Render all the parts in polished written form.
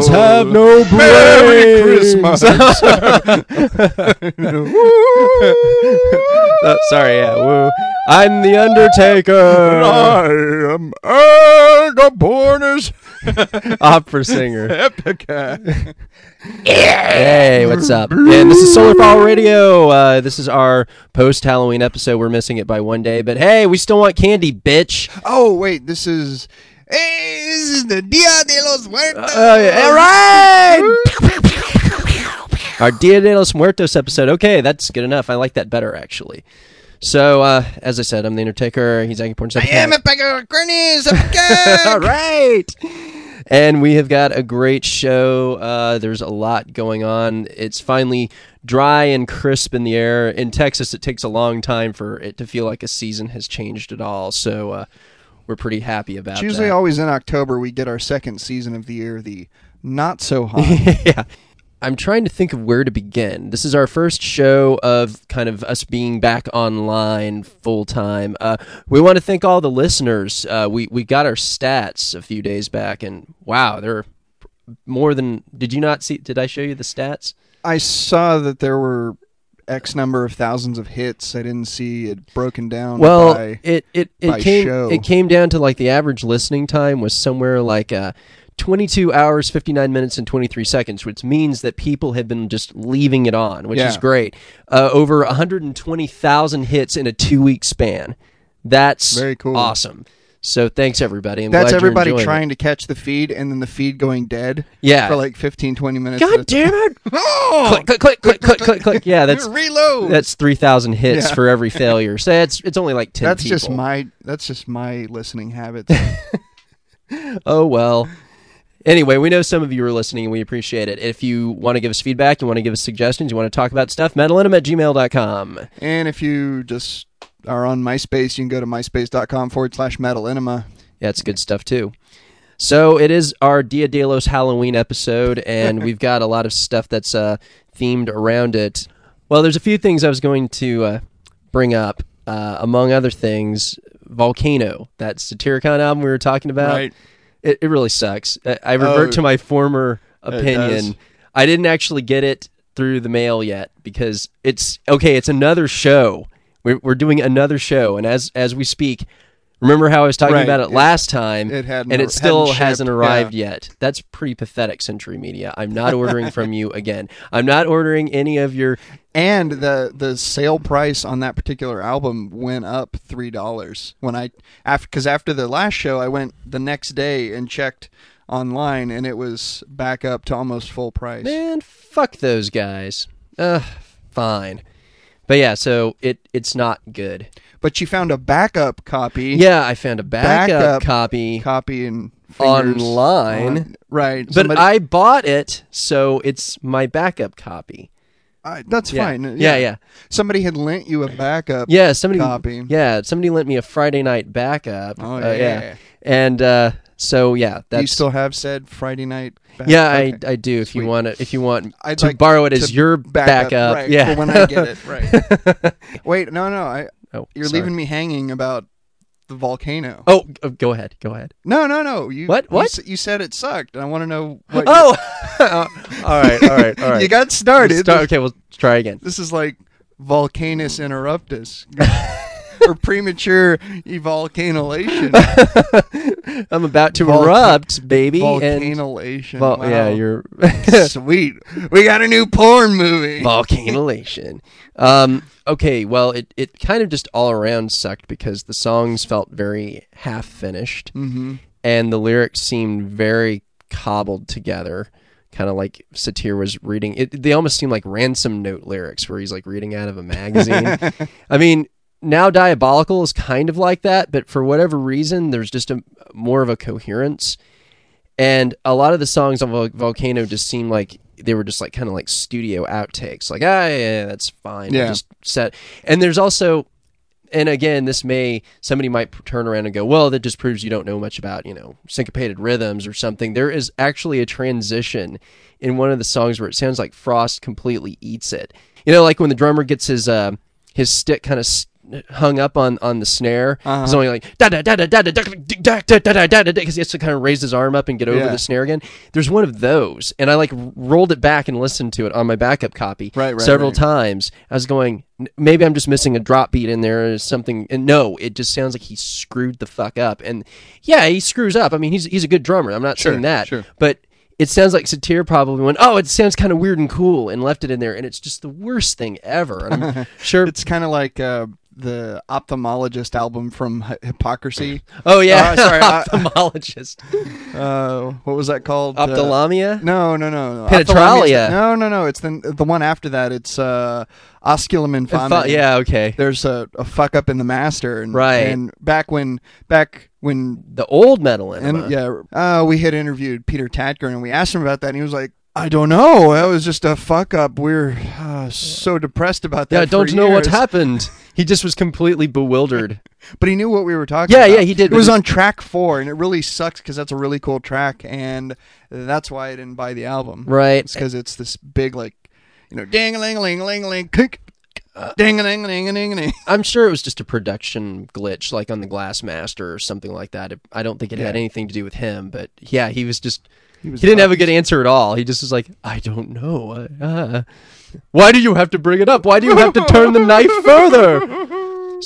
Humans have no brains. Merry Christmas. Sorry, yeah. Woo. I'm the Undertaker. I am Agapornis. Opera singer. Epica. Hey, what's up? And this is Solar Fall Radio. This is our post-Halloween episode. We're missing it by one day, but hey, we still want candy, bitch. Oh, wait, this is the Dia de los Muertos. All right. Our Dia de los Muertos episode. Okay, that's good enough. I like that better, actually. So, as I said, I'm the Undertaker. He's Acuporn. I am Epica. All right. And we have got a great show. There's a lot going on. It's finally dry and crisp in the air. In Texas, it takes a long time for it to feel like a season has changed at all. So we're pretty happy about that. It's usually always in October we get our second season of the year, the not so hot. Yeah. I'm trying to think of where to begin. This is our first show of kind of us being back online full time. We want to thank all the listeners. We got our stats a few days back, and wow, there are more than. Did you not see? Did I show you the stats? I saw that there were X number of thousands of hits. I didn't see it broken down. Well, by it came down to like the average listening time was somewhere like 22 hours, 59 minutes, and 23 seconds, which means that people have been just leaving it on, which is great. Over 120,000 hits in a 2-week span. That's very cool. Awesome. So thanks, everybody. That's everybody trying to catch the feed and then the feed going dead for like 15, 20 minutes. God damn it! Oh! Click. Yeah, that's reload. That's 3,000 hits for every failure. So it's only like 10 people. That's just my listening habits. Oh, well. Anyway, we know some of you are listening, and we appreciate it. If you want to give us feedback, you want to give us suggestions, you want to talk about stuff, metalenema@gmail.com. And if you just are on MySpace, you can go to myspace.com/metalenema. Yeah, it's good stuff, too. So it is our Dia de los Halloween episode, and we've got a lot of stuff that's themed around it. Well, there's a few things I was going to bring up. Among other things, Volcano, that Satyricon album we were talking about. Right. It really sucks. I revert to my former opinion. I didn't actually get it through the mail yet because it's another show. We're doing another show, and as we speak, remember how I was talking about it last time, and it still hasn't arrived yet. That's pretty pathetic, Century Media. I'm not ordering from you again. I'm not ordering any of your... And the sale price on that particular album went up $3 because after the last show, I went the next day and checked online, and it was back up to almost full price. Man, fuck those guys. Fine. But yeah, so it's not good. But you found a backup copy. Yeah, I found a backup copy and online. Right. But I bought it, so it's my backup copy. That's fine. Yeah. Somebody had lent you a backup copy. Yeah, somebody lent me a Friday night backup. Oh, yeah. And so, yeah. Do you still have said Friday night backup? Yeah, I do. If you want to borrow it as your backup. Right, yeah. for when I get it. Right. Wait, no. You're leaving me hanging about the Volcano. Oh, go ahead. No. What? You said it sucked, and I want to know what... Oh! All right. You got started. Okay, we'll try again. This is like Volcanus Interruptus. Or premature evolcanolation. I'm about to erupt, baby. Volcanolation. Wow. Yeah, you're... Sweet. We got a new porn movie. Volcanolation. Okay, well, it kind of just all around sucked because the songs felt very half-finished, and the lyrics seemed very cobbled together, kind of like Satyr was reading. They almost seemed like ransom note lyrics where he's like reading out of a magazine. I mean... Now Diabolical is kind of like that, but for whatever reason, there's just more of a coherence. And a lot of the songs on Volcano just seemed like they were just like kind of like studio outtakes. Like, yeah, that's fine. Yeah. Just set. And there's also, and again, somebody might turn around and go, well, that just proves you don't know much about, syncopated rhythms or something. There is actually a transition in one of the songs where it sounds like Frost completely eats it. Like when the drummer gets his stick kind of hung up on the snare. Uh-huh. He's only like da da da da da da da da da da da because he has to kind of raise his arm up and get over Yeah. the snare again. There's one of those, and I like rolled it back and listened to it on my backup copy several times. I was going, maybe I'm just missing a drop beat in there or something. And no, it just sounds like he screwed the fuck up. And yeah, he screws up. I mean, he's a good drummer. I'm not saying that, but it sounds like Satir probably went, oh, it sounds kind of weird and cool, and left it in there, and it's just the worst thing ever. And I'm sure it's kind of like the Ophthalmologist album from Hypocrisy. Oh yeah, sorry, Ophthalmologist. What was that called? Ophthalmia? No. Penetralia. No. It's the one after that. It's Osculum Infame. Yeah, okay. There's a fuck up in the master, and, right. And back when the old metal enema. And we had interviewed Peter Tatker, and we asked him about that, and he was like, I don't know. That was just a fuck up. We're so depressed about that. Yeah, I don't know what happened. He just was completely bewildered. But he knew what we were talking about. Yeah, he did. It was on track 4, and it really sucks because that's a really cool track, and that's why I didn't buy the album. Right. It's because it's this big, like, ding-a-ling-a-ling-a-ling-a-ling, ding-a-ling-a-ling-a-ling. I'm sure it was just a production glitch, like on the Glassmaster or something like that. I don't think it had anything to do with him, but yeah, he was just... He didn't have a good answer at all. He just was like, I don't know. Why do you have to bring it up? Why do you have to turn the knife further?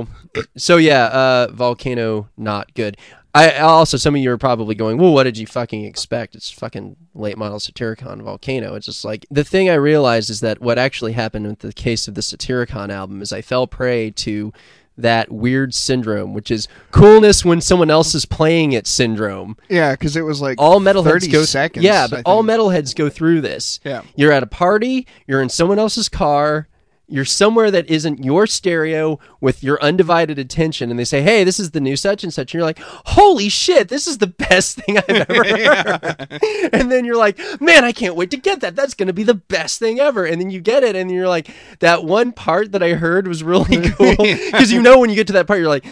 So yeah, Volcano, not good. I also, some of you are probably going, well, what did you fucking expect? It's fucking late model Satyricon Volcano. It's just like, the thing I realized is that what actually happened with the case of the Satyricon album is I fell prey to that weird syndrome, which is coolness when someone else is playing it syndrome. Yeah, because it was like all metalheads 30 seconds. Yeah, but all metalheads go through this. Yeah. You're at a party, you're in someone else's car, you're somewhere that isn't your stereo with your undivided attention, and they say, hey, this is the new such and such, and you're like, holy shit, this is the best thing I've ever heard. And then you're like, man, I can't wait to get that. That's going to be the best thing ever. And then you get it, and you're like, that one part that I heard was really cool. Because you know when you get to that part, you're like,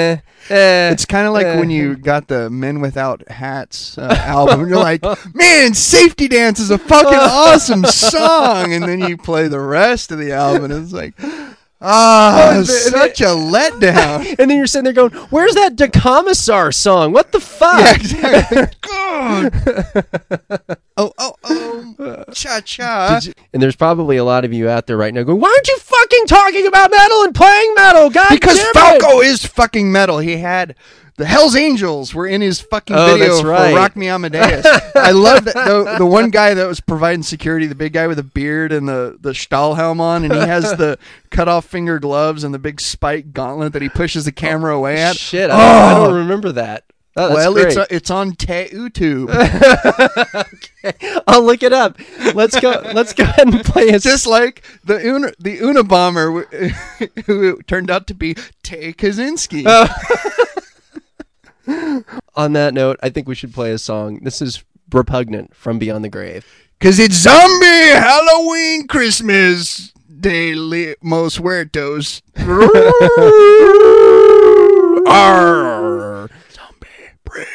It's kind of like when you got the Men Without Hats album, and you're like, man, Safety Dance is a fucking awesome song. And then you play the rest of the album, and it's like, such a letdown. And then you're sitting there going, where's that De Commissar song? What the fuck? Yeah, exactly. God. Oh, cha-cha. And there's probably a lot of you out there right now going, why aren't you fucking talking about metal and playing metal? God because damn Falco it. is fucking metal. He had... The Hell's Angels were in his fucking video for Rock Me Amadeus. I love that the one guy that was providing security, the big guy with the beard and the Stahlhelm on, and he has the cut off finger gloves and the big spike gauntlet that he pushes the camera away at. Shit, I don't remember that. Oh, well, great. it's on YouTube. Okay, I'll look it up. Let's go ahead and play it. Just like the Unabomber, who turned out to be Tay Kaczynski. On that note, I think we should play a song. This is Repugnant from Beyond the Grave. 'Cause it's Zombie Halloween Christmas de los Muertos. Arr. Zombie break.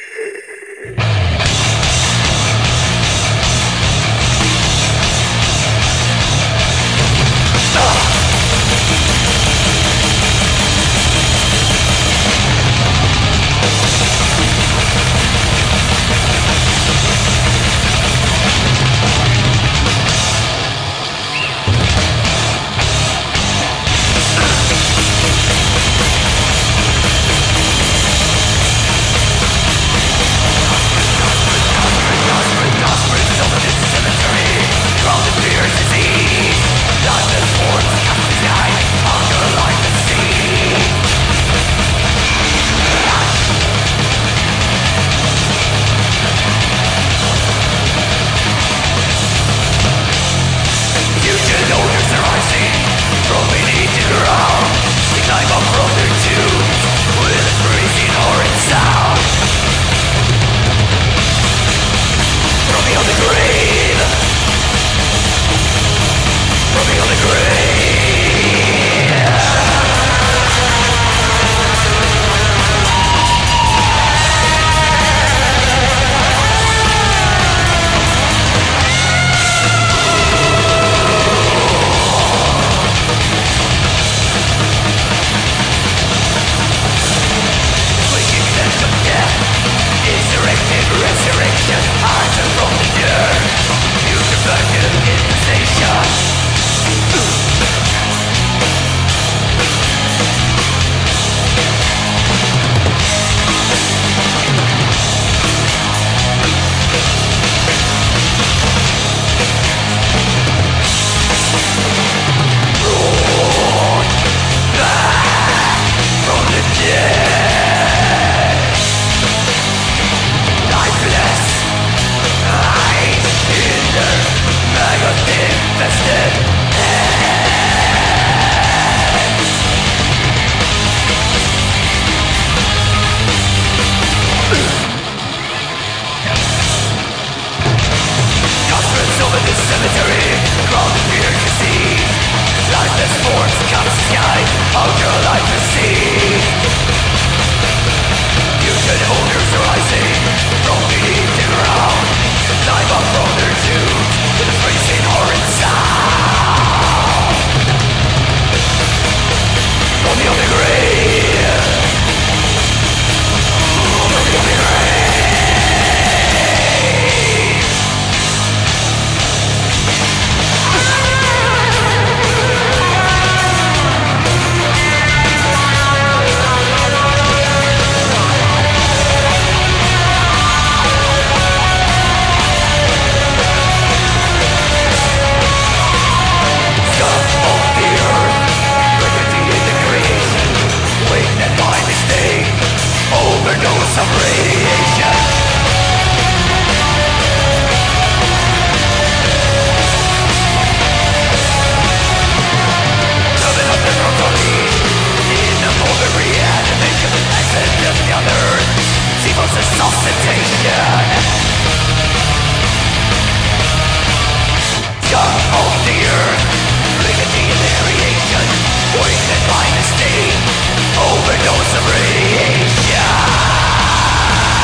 Overdose of radiation.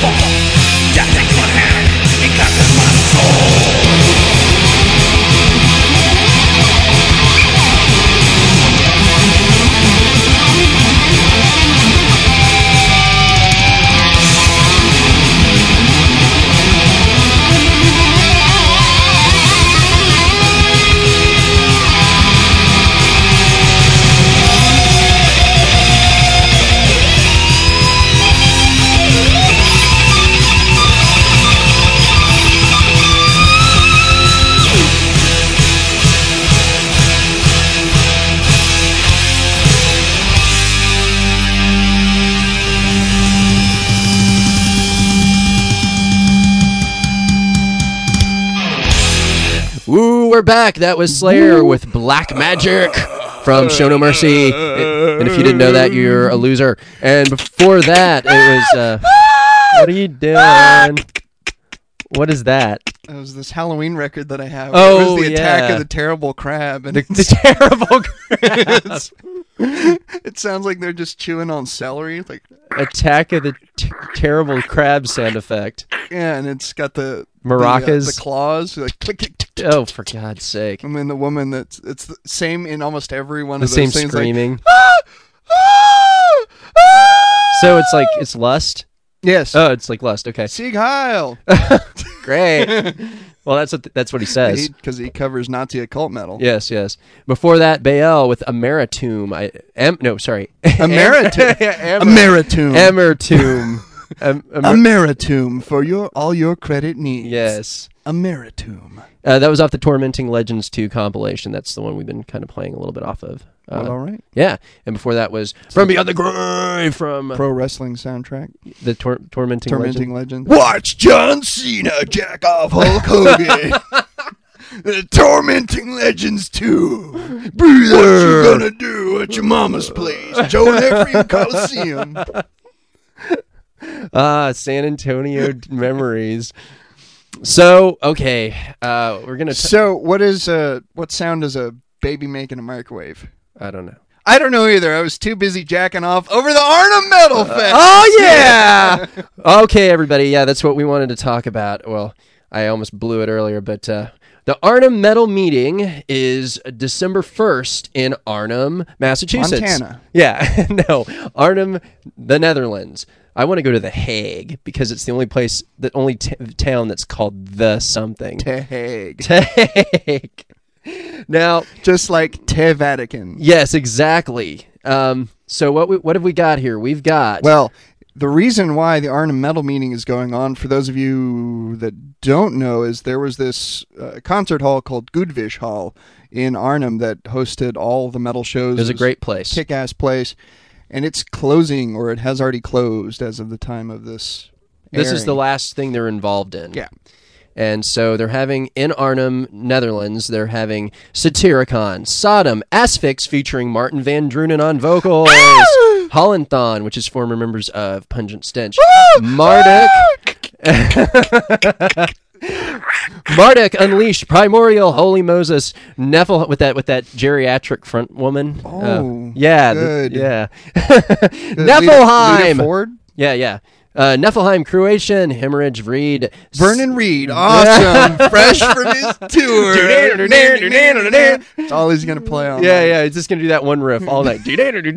Ya tengo en hand y cantas más soul. Woo, we're back. That was Slayer with Black Magic from Show No Mercy. And if you didn't know that, you're a loser. And before that, it was... what are you doing? What is that? It was this Halloween record that I have. Oh, it was the Attack yeah. of the Terrible Crab. And The terrible crab. it sounds like they're just chewing on celery. It's like, Attack of the terrible crab sound effect. yeah, and it's got the Maracas. the claws, like click, click, click, click. Oh, for God's sake. And then the woman it's the same in almost every one The of those same things. screaming. Like, So it's like, it's lust? yes. Oh, it's like lust. Okay. Sieg Heil. Great. Well, that's what he says. Because he covers Nazi occult metal. Yes, yes. Before that, Baal with Ameritum. Sorry. Ameritum. Ameritum. Ameritum. Ameritum for all your credit needs. Yes. Ameritum. That was off the Tormenting Legends 2 compilation. That's the one we've been kind of playing a little bit off of. Well, all right. Yeah. And before that was From Beyond the Grave from Pro wrestling soundtrack. the Tormenting Legend. Watch John Cena jack off Hulk Hogan. The Tormenting Legends 2. Breathe what you gonna do at your mama's place? Joe Ephraim Coliseum. San Antonio memories. So, okay. We're going to... So, what sound does a baby make in a microwave? I don't know. I don't know either. I was too busy jacking off over the Arnhem Metal Fest. Oh, yeah! Okay, everybody. Yeah, that's what we wanted to talk about. Well, I almost blew it earlier, but the Arnhem Metal Meeting is December 1st in Arnhem, Massachusetts. Montana. Yeah, no. Arnhem, the Netherlands. I want to go to The Hague because it's the only place, the only town that's called the something. Hague. Hague. Now, Just like Te Vatican. yes, exactly. So what have we got here? We've got... Well, the reason why the Arnhem Metal Meeting is going on, for those of you that don't know, is there was this concert hall called Goodvish Hall in Arnhem that hosted all the metal shows. It was a great place. Kick-ass place. And it's closing, or it has already closed as of the time of this This is the airing. last thing they're involved in. Yeah. And so they're having, in Arnhem, Netherlands, they're having Satyricon, Sodom, Asphyx featuring Martin Van Drunen on vocals, Hollenthon, which is former members of Pungent Stench, Marduk, Marduk Unleashed, Primordial, Holy Moses, Nephil with that geriatric front woman. Oh, yeah, good. yeah. Lita Nephelheim. Ford? Yeah. Nephelheim, Croatian, Hemorrhage, Reed. Vernon Reed, awesome, fresh from his tour. That's all he's gonna play on. Yeah, he's just going to do that one riff all night.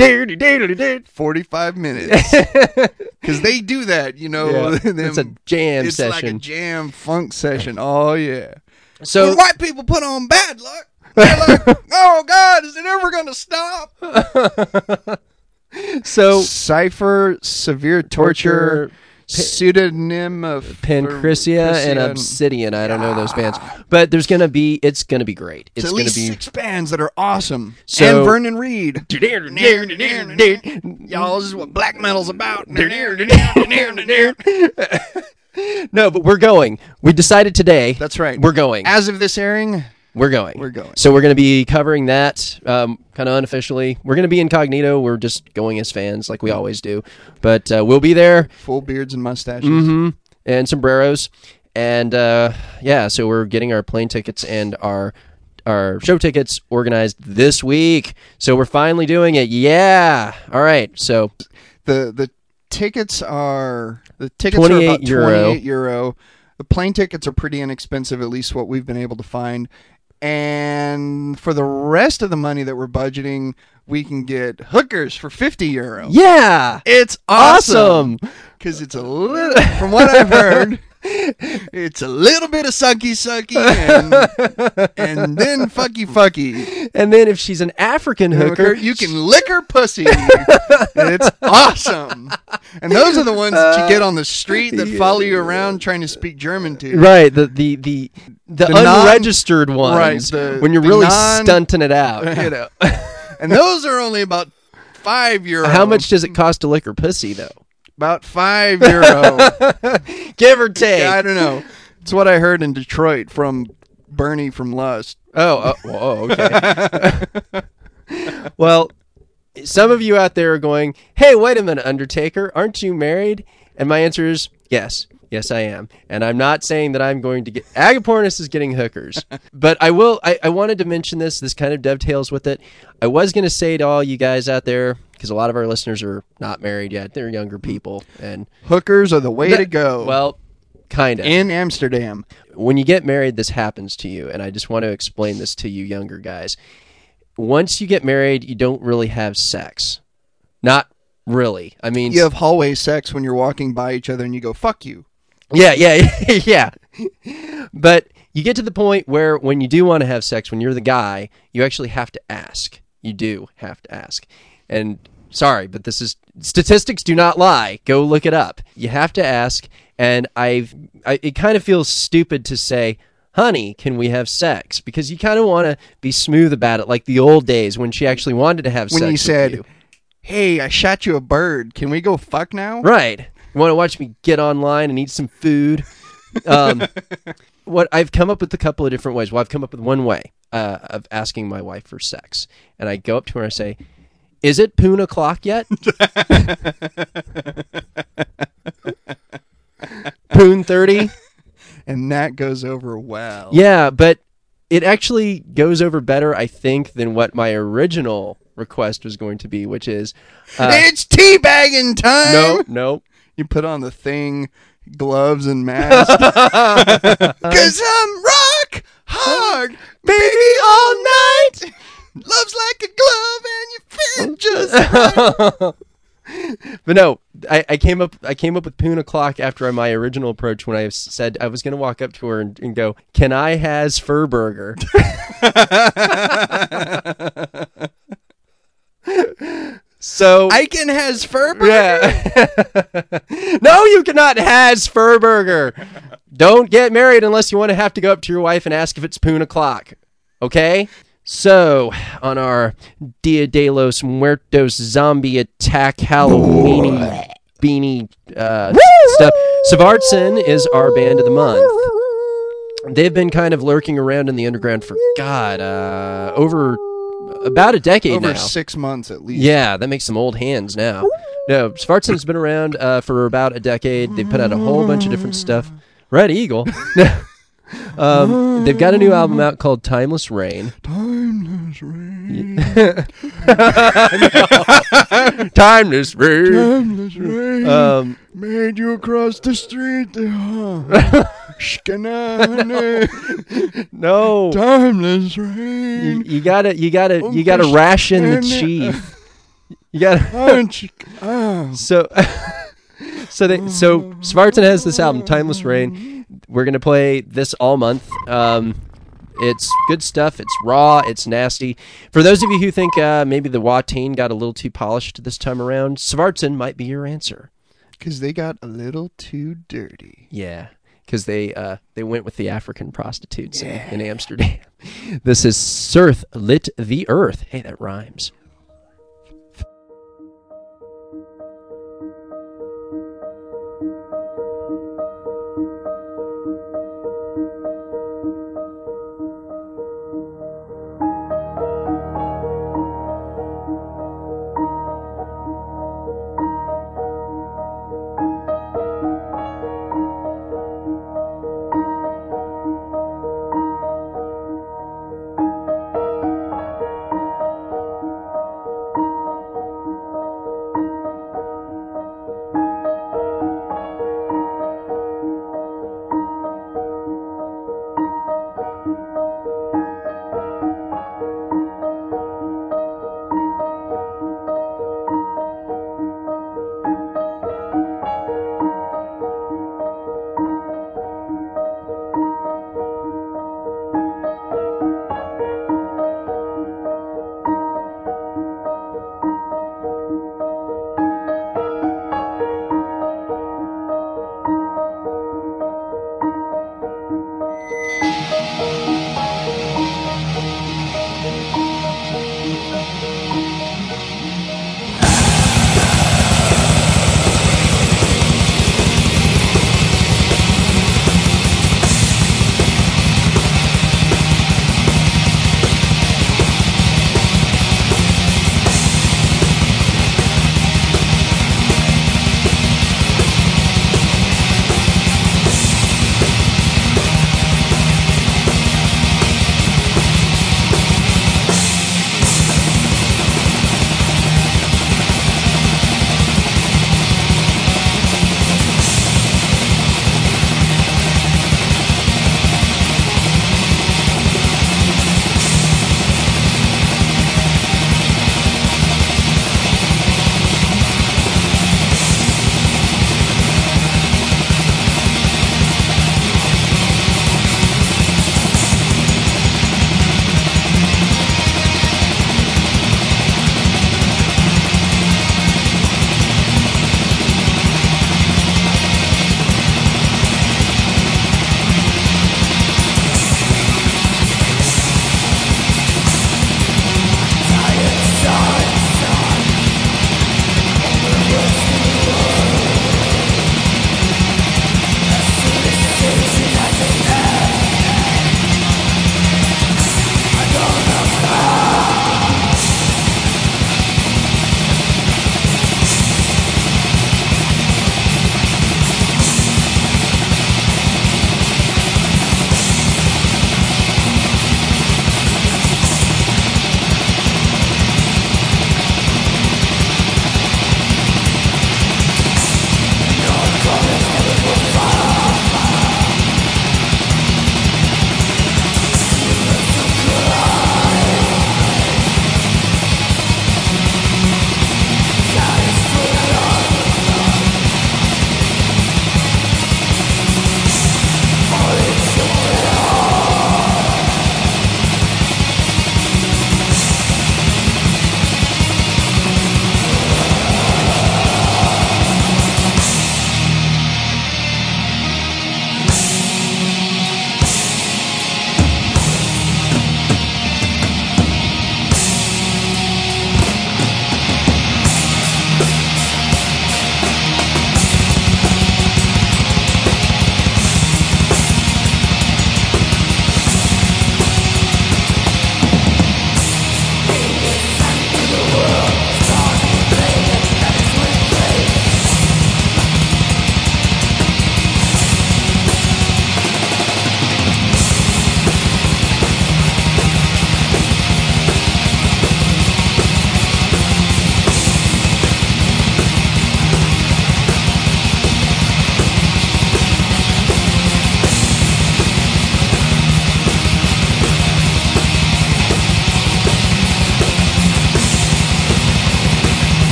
45 minutes. Because they do that, you know. Yeah. them- It's a jam it's session. like a jam funk session. Oh, yeah. So, When white people put on Bad Luck, they're like, oh, God, is it ever going to stop? Cypher, Severe Torture, Pseudonym of Pancrecia and Obsidian. I don't know those bands. But it's going to be great. It's at going to least be 6 bands that are awesome. So- and Vernon Reed. Y'all, this is what black metal's about. No, but we're going. We decided today. That's right. We're going. As of this airing, We're going. We're going. So we're going to be covering that kind of unofficially. We're going to be incognito. We're just going as fans like we always do. But we'll be there. full beards and mustaches. Mm-hmm. And sombreros. And so we're getting our plane tickets and our show tickets organized this week. So we're finally doing it. Yeah. All right. So The tickets are about 28 euro. €28. The plane tickets are pretty inexpensive, at least what we've been able to find. And for the rest of the money that we're budgeting, we can get hookers for €50. Yeah, It's awesome because it's a little, from what I've heard, it's a little bit of sucky and then fucky. And then if she's an African hooker, You can lick her pussy. It's awesome. And those are the ones that you get on the street that follow you around trying to speak German to. right? The unregistered ones, right? when you're really stunting it out, you know. And those are only about €5. How much does it cost to lick her pussy, though? About €5. Give or take. Yeah, I don't know. It's what I heard in Detroit from Bernie from Lust. Okay. Well, some of you out there are going, hey, wait a minute, Undertaker, aren't you married? And my answer is yes. Yes, I am. And I'm not saying that I'm going to get... Agapornis is getting hookers. But I will... I wanted to mention this. This kind of dovetails with it. I was going to say to all you guys out there, because a lot of our listeners are not married yet. They're younger people. And hookers are the way to go. Well, kind of. In Amsterdam. When you get married, this happens to you. And I just want to explain this to you younger guys. Once you get married, you don't really have sex. Not really. I mean... You have hallway sex when you're walking by each other and you go, fuck you. Yeah. But you get to the point where when you do want to have sex, when you're the guy, you actually have to ask. You do have to ask. And sorry, but statistics do not lie. Go look it up. You have to ask. And it kind of feels stupid to say, honey, can we have sex? Because you kind of want to be smooth about it, like the old days when she actually wanted to have sex when you with said, you. Hey, I shot you a bird. Can we go fuck now? Right. You want to watch me get online and eat some food? What I've come up with a couple of different ways. Well, I've come up with one way of asking my wife for sex. And I go up to her and I say, is it poon o'clock yet? Poon 30? And that goes over well. Yeah, but it actually goes over better, I think, than what my original request was going to be, which is... it's teabagging time! No. You put on the thing, gloves and mask. 'Cause I'm rock hard, baby, all night. Love's like a glove and you fit just right. But no, I came up with poon o'clock after my original approach when I said I was going to walk up to her and go, can I has fur burger? So Aiken has fur burger? Yeah. No, you cannot has fur burger. Don't get married unless you want to have to go up to your wife and ask if it's poon o'clock. Okay? So, on our Dia de los Muertos zombie attack Halloween beanie stuff, Svartsen is our band of the month. They've been kind of lurking around in the underground for, over about a decade now. Over 6 months at least. Yeah, that makes some old hands now. No, Svartsen's been around for about a decade. They put out a whole bunch of different stuff. Red Eagle. They've got a new album out called Timeless Rain. Timeless rain. Timeless Rain. Timeless rain. Made you across the street. No. Timeless rain. You gotta ration the chief. You gotta. So Svartsen has this album, Timeless Rain. We're gonna play this all month. It's good stuff. It's raw. It's nasty. For those of you who think maybe the Watain got a little too polished this time around, Svartsen might be your answer. Because they got a little too dirty. Yeah, because they went with the African prostitutes in Amsterdam. This is Surth Lit the Earth. Hey, that rhymes.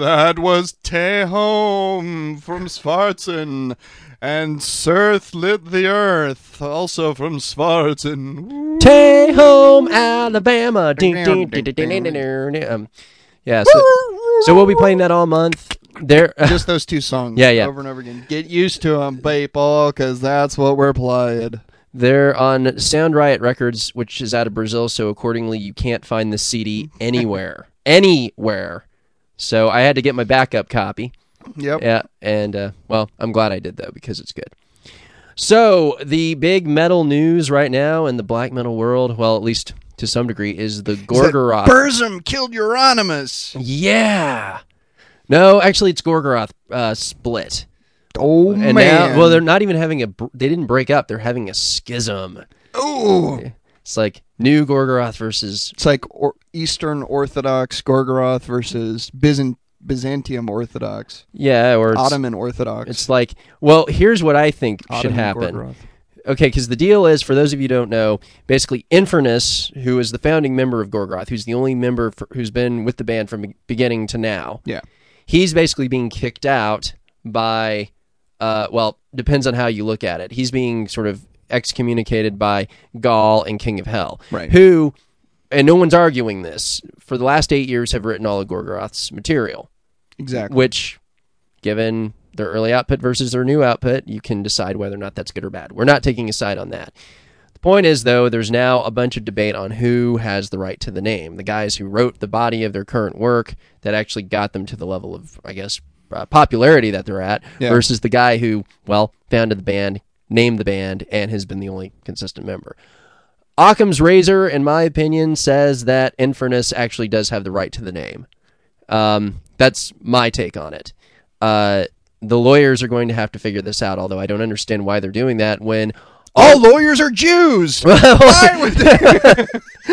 That was Tehom from Svartsen. And Surth lit the earth, also from Svartsen. Take home, Alabama. Yeah, so we'll be playing that all month. There, Just those two songs. Yeah. Over and over again. Get used to them, people, because that's what we're playing. they're on Sound Riot Records, which is out of Brazil, so accordingly you can't find the CD anywhere. Anywhere. So I had to get my backup copy. Yep. Yeah, and, well, I'm glad I did, though, because it's good. So, the big metal news right now in the black metal world, well, at least to some degree, is the Gorgoroth. Burzum killed Euronymous. Yeah! No, actually, it's Gorgoroth split. Oh, And man. now, well, they're not even having they didn't break up, they're having a schism. Ooh. It's like new Gorgoroth versus... It's like Eastern Orthodox Gorgoroth versus Byzantium Orthodox. Yeah, or... Ottoman Orthodox. It's like, well, here's what I think should Ottoman happen. Gorgoroth. Okay, because the deal is, for those of you who don't know, basically Infernus, who is the founding member of Gorgoroth, who's the only member who's been with the band from beginning to now, Yeah. he's basically being kicked out by, well, depends on how you look at it. He's being sort of excommunicated by Gaul and King of Hell, Right. who, and no one's arguing this, for the last 8 years have written all of Gorgoroth's material, Exactly. which, given their early output versus their new output, you can decide whether or not that's good or bad. We're not taking a side on that. The point is, though, there's now a bunch of debate on who has the right to the name. The guys who wrote the body of their current work that actually got them to the level of, I guess, popularity that they're at, Yeah. versus the guy who, well, founded the band, named the band, and has been the only consistent member. Occam's razor, in my opinion, says that Infernus actually does have the right to the name. That's my take on it. The lawyers are going to have to figure this out, although I don't understand why they're doing that when... All lawyers are Jews. Why would they?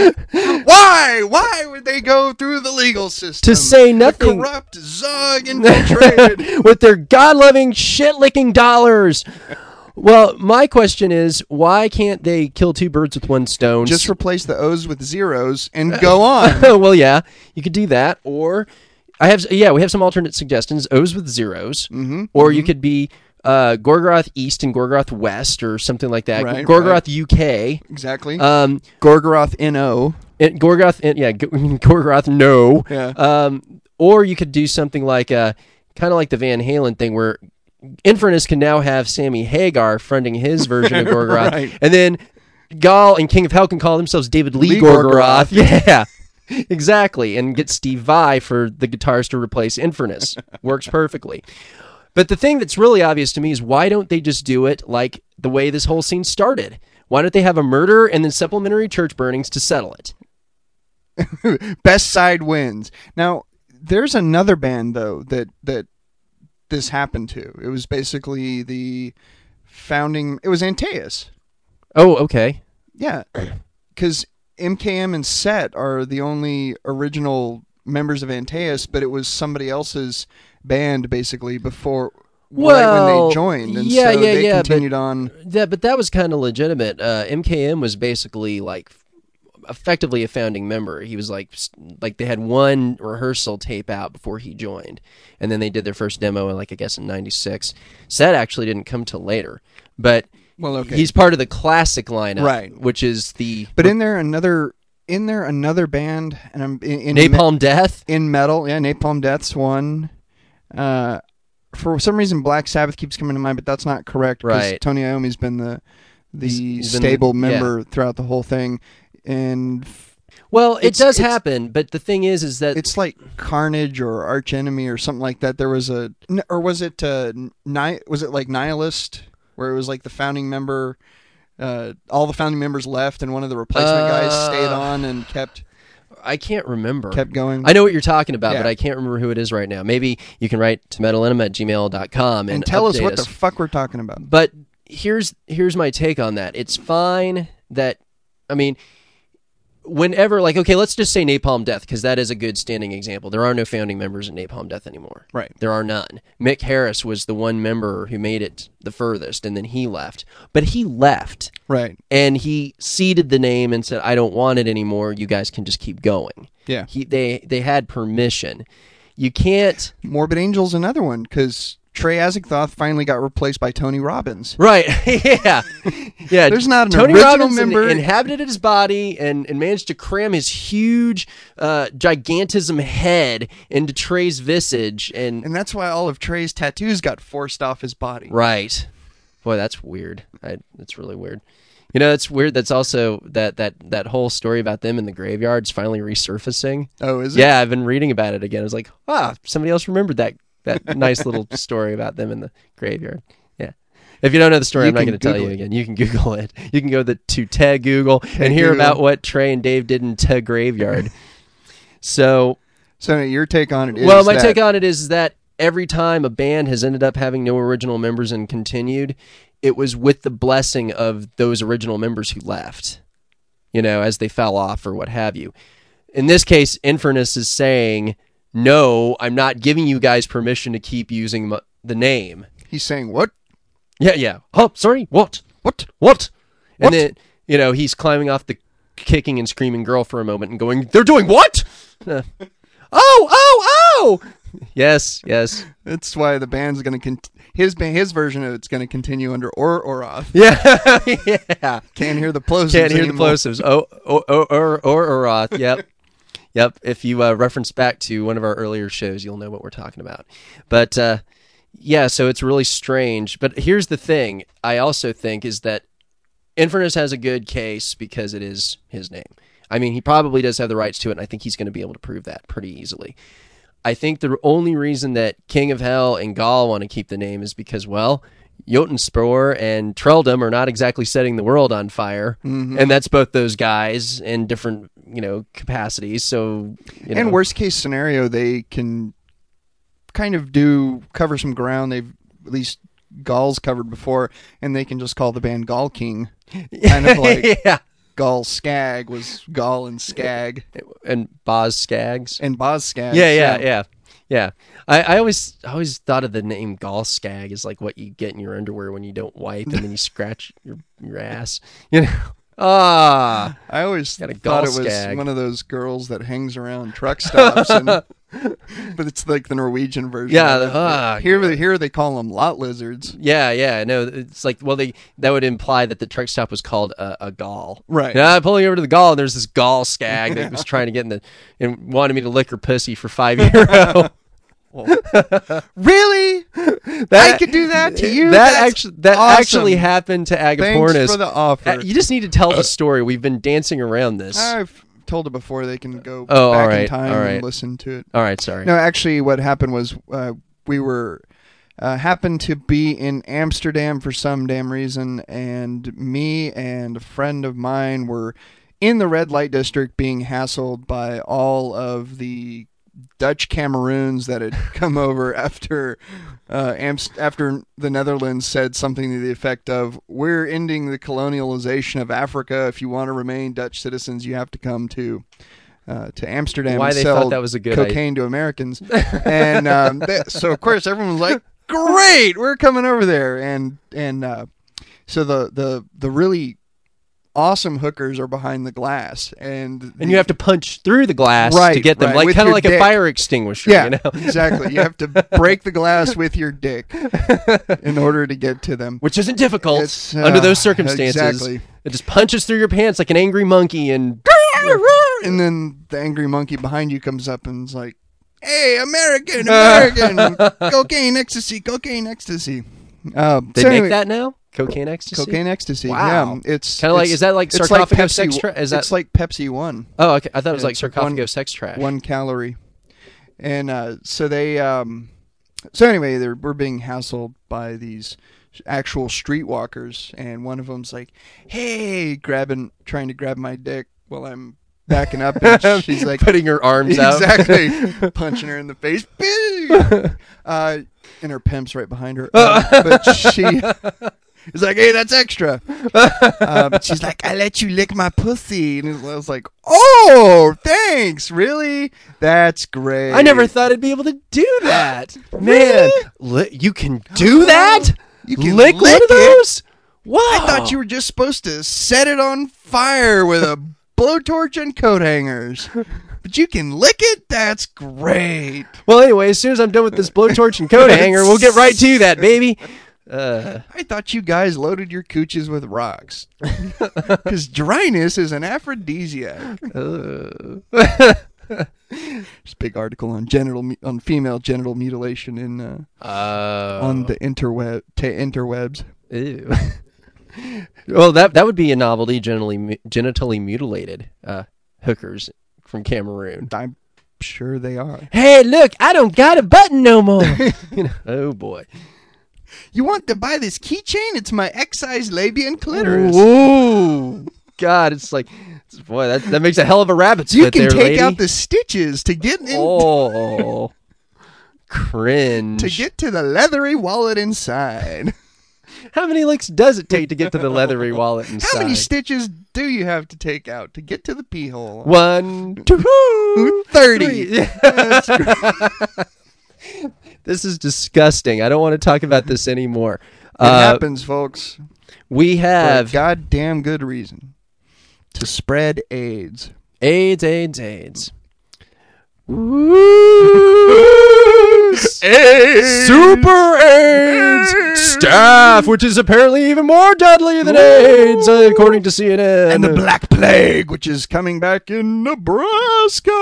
Why would they go through the legal system To say The nothing- corrupt Zog infiltrated. with their god-loving, shit-licking dollars. Well, my question is, why can't they kill two birds with one stone? Just replace the O's with zeros and go on. Well, yeah, you could do that, or we have some alternate suggestions: O's with zeros, or you could be Gorgoroth East and Gorgoroth West, or something like that. Right, Gorgoroth UK, Exactly. Gorgoroth Gorgoroth NO. Gorgoroth no, Yeah. or you could do something like kind of like the Van Halen thing, where Infernus can now have Sammy Hagar fronting his version of Gorgoroth, Right. and then Gaul and King of Hell can call themselves David Lee, Lee Gorgoroth. Gorgoroth. Yeah, exactly, and get Steve Vai for the guitarist to replace Infernus. Works perfectly. But the thing that's really obvious to me is, why don't they just do it like the way this whole scene started? Why don't they have a murder and then supplementary church burnings to settle it? Best side wins. Now, there's another band though that this happened to. It was basically the founding. It was Antaeus. Oh, okay. Yeah, because MKM and Set are the only original members of Antaeus, but it was somebody else's band basically before. Right when Well, they joined, and yeah, so yeah, they yeah, but- continued on. But that was kind of legitimate. MKM was basically like effectively a founding member. He was like they had one rehearsal tape out before he joined, and then they did their first demo in I guess in '96. Set actually didn't come till later, but Well, okay, he's part of the classic lineup, Right. Which is the but in there another band, and I'm in Napalm Death. in metal. Yeah, Napalm Death's one. For some reason, Black Sabbath keeps coming to mind, but that's not correct. 'Cause Right. Tony Iommi's been the He's been stable the- member throughout the whole thing, and Well, it does it's- happen, but the thing is that it's like Carnage or Arch Enemy or something like that. There was or was it was it like Nihilist, where it was like the founding member, all the founding members left, and one of the replacement guys stayed on and kept I can't remember. going. I know what you're talking about, Yeah. but I can't remember who it is right now. Maybe you can write to metalenema@gmail.com and tell us update what the fuck we're talking about. But here's my take on that. It's fine that, I mean, whenever, okay, let's just say Napalm Death, because that is a good standing example. There are no founding members in Napalm Death anymore. Right. There are none. Mick Harris was the one member who made it the furthest, and then he left. But he left, Right. and he ceded the name and said, I don't want it anymore. You guys can just keep going. Yeah. They had permission. you can't. Morbid Angel's another one, because Trey Azagthoth finally got replaced by Tony Robbins. Right. Yeah. Yeah. There's not an Tony original Robbins member. inhabited his body and managed to cram his huge gigantism head into Trey's visage. And that's why all of Trey's tattoos got forced off his body. right. Boy, that's weird. That's really weird. You know, it's weird. That's also that whole story about them in the graveyard's finally resurfacing. Oh, is it? Yeah, I've been reading about it again. I was like, somebody else remembered that nice little story about them in the graveyard. Yeah. If you don't know the story, I'm not going to tell you again. You can Google it. You can go to Tag Google and hear about what Trey and Dave did in Tag Graveyard. So your take on it is my take on it is that every time a band has ended up having no original members and continued, it was with the blessing of those original members who left, as they fell off or what have you. In this case, Infernus is saying, no, I'm not giving you guys permission to keep using the name. He's saying, what? Yeah. Oh, sorry, what? And then, he's climbing off the kicking and screaming girl for a moment and going, they're doing what? Oh! Yes. That's why the band's going to his version of it's going to continue under Oroth. Yeah. Can't hear the plosives. Can't hear the plosives. Oroth. Yep. If you reference back to one of our earlier shows, you'll know what we're talking about. But so it's really strange. But here's the thing: I also think is that Infernus has a good case because it is his name. I mean, he probably does have the rights to it, and I think he's going to be able to prove that pretty easily. I think the only reason that King of Hell and Gaul want to keep the name is because, well, Jotunspor and Trelldom are not exactly setting the world on fire, and that's both those guys in different, capacities. So, and worst case scenario, they can kind of cover some ground. They've at least Gaul's covered before, and they can just call the band Gaul King, kind of like Gaul Skag was Gaul and Skag, and Boz Skaggs, Yeah. I always thought of the name Gaul Skag as like what you get in your underwear when you don't wipe and then you scratch your ass. I always thought it was Skag. One of those girls that hangs around truck stops, but it's like the Norwegian version. Yeah, here they call them lot lizards. Yeah. No, it's like that would imply that the truck stop was called a Gaul. Right. I'm pulling over to the Gaul, and there's this Gaul Skag that was trying to get and wanted me to lick her pussy for €5. Really? I could do that to you? That awesome. actually happened to Agapornis. Thanks for the offer. You just need to tell the story. We've been dancing around this. I've told it before. They can go back in time and listen to it. All right, sorry. No, actually, what happened was we were happened to be in Amsterdam for some damn reason, and me and a friend of mine were in the red light district being hassled by all of the Dutch Cameroons that had come over after the Netherlands said something to the effect of, "We're ending the colonialization of Africa. If you want to remain Dutch citizens, you have to come to Amsterdam Why and they sell thought that was a good cocaine to Americans." And so of course everyone was like, "Great, we're coming over there." And so the really awesome hookers are behind the glass, and you have to punch through the glass to get them, with kind of your like dick. A fire extinguisher. Yeah, exactly. You have to break the glass with your dick in order to get to them, which isn't difficult under those circumstances. Exactly. It just punches through your pants like an angry monkey, and then the angry monkey behind you comes up and is like, "Hey, American, cocaine ecstasy." They make that now. Cocaine ecstasy. Cocaine ecstasy. Wow. Yeah, it's kind of like. Is that like sarcophago like sex trash? It's like Pepsi One. Oh, okay. I thought it was like sarcophago sex trash. 1 calorie, and so they. So anyway, we're being hassled by these actual streetwalkers, and one of them's like, "Hey," trying to grab my dick while I'm backing up, and she's like putting her arms out, exactly, punching her in the face. And her pimp's right behind her, but she is like, "Hey, that's extra." But she's like, "I let you lick my pussy," and I was like, "Oh, thanks, really? That's great." I never thought I'd be able to do that, man. You can do that? You can lick one of those? Wow! I thought you were just supposed to set it on fire with a blowtorch and coat hangers. but you can lick it? That's great. Well, anyway, as soon as I'm done with this blowtorch and coat hanger, we'll get right to that, baby. I thought you guys loaded your cooches with rocks. Because dryness is an aphrodisiac. There's a big article on female genital mutilation in on the interwebs. Ew. Well, that would be a novelty, genitally mutilated hookers from Cameroon. I'm sure they are. Hey, look, I don't got a button no more. Oh, boy. You want to buy this keychain? It's my excised labia and clitoris. Ooh, God, it's like, boy, that makes a hell of a rabbit's You foot can there, take lady. out the stitches to get in, Oh, cringe. to get to the leathery wallet inside. How many licks does it take to get to the leathery wallet inside? How many stitches do you have to take out to get to the pee hole? 1, 2, 30. 3. This is disgusting. I don't want to talk about this anymore. It happens, folks. We For a have goddamn good reason. To spread AIDS. AIDS. AIDS. Super AIDS staph, which is apparently even more deadly than AIDS, according to CNN. And the Black Plague, which is coming back in Nebraska.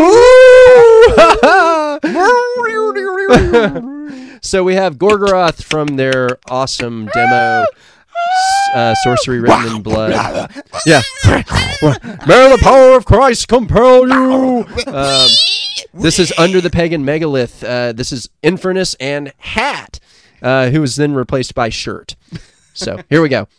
So we have Gorgoroth from their awesome demo, Sorcery Written in Blood. Yeah. May the power of Christ compel you. This is Under the Pagan Megalith. This is Infernus and Hat, who was then replaced by Shirt. So here we go.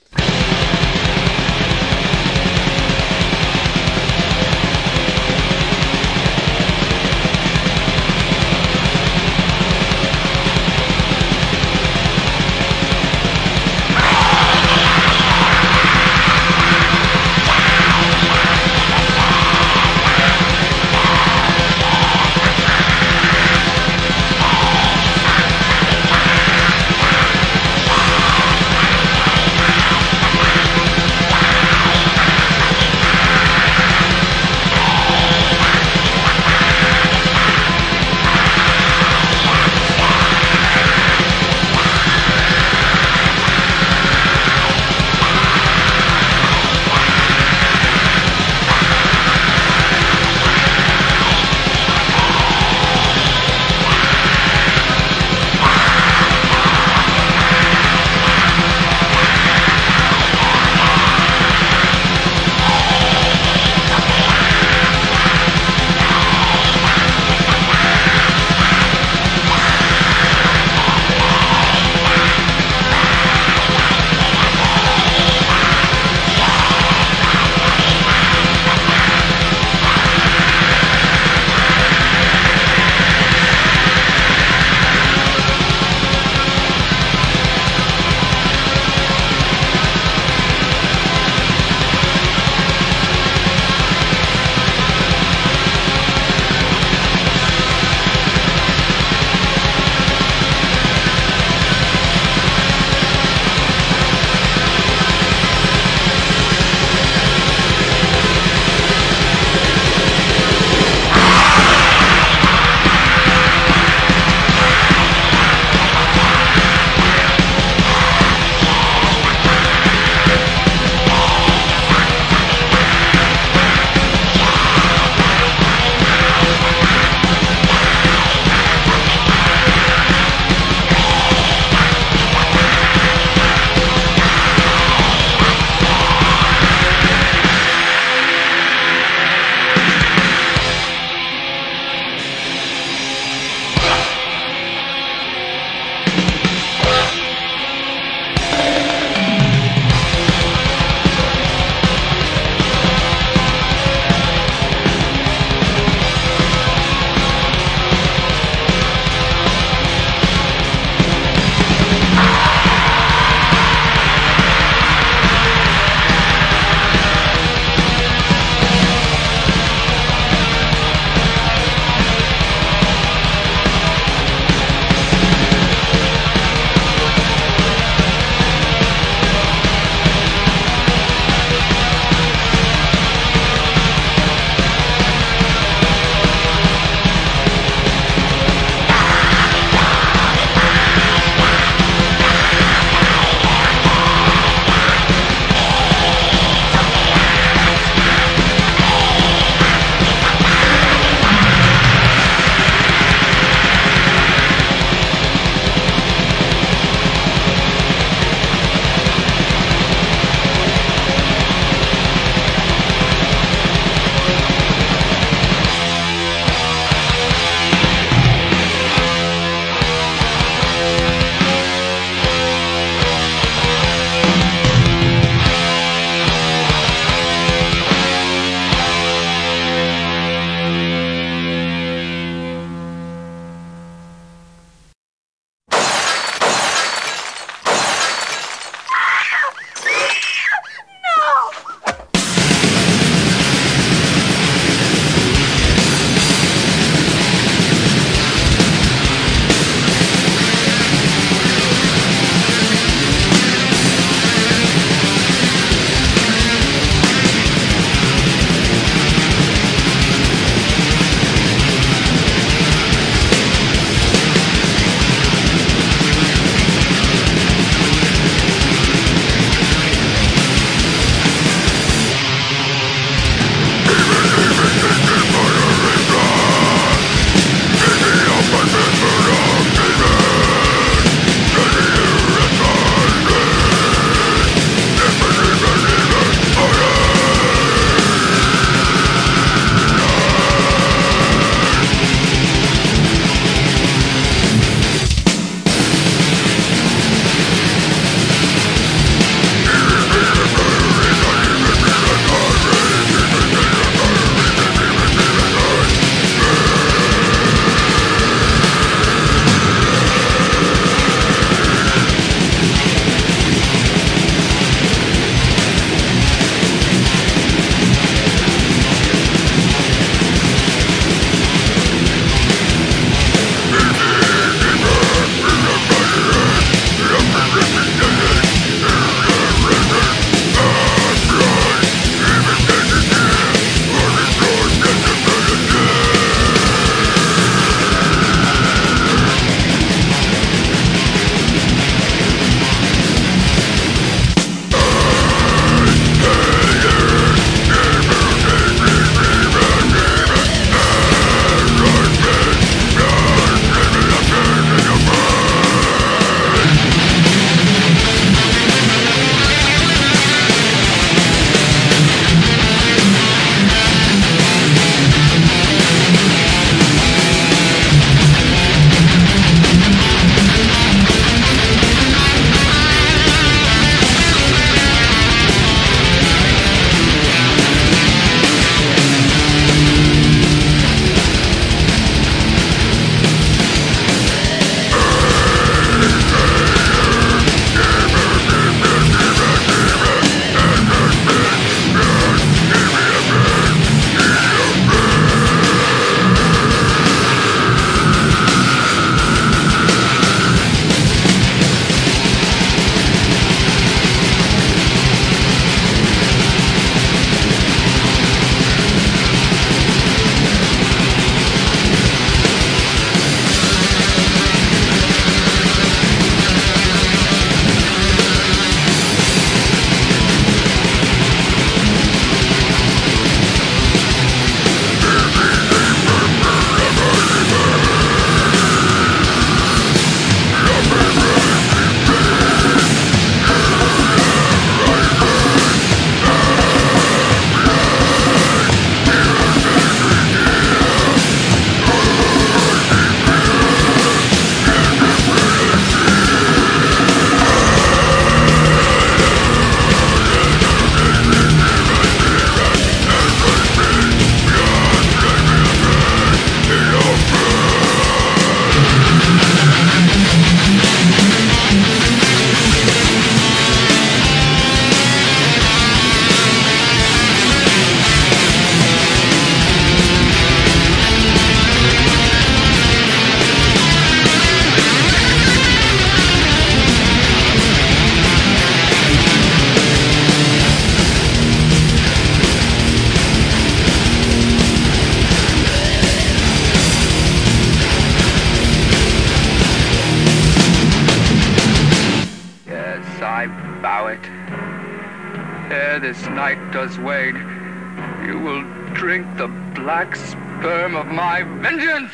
I bow it. Ere this night does wane, you will drink the black sperm of my vengeance!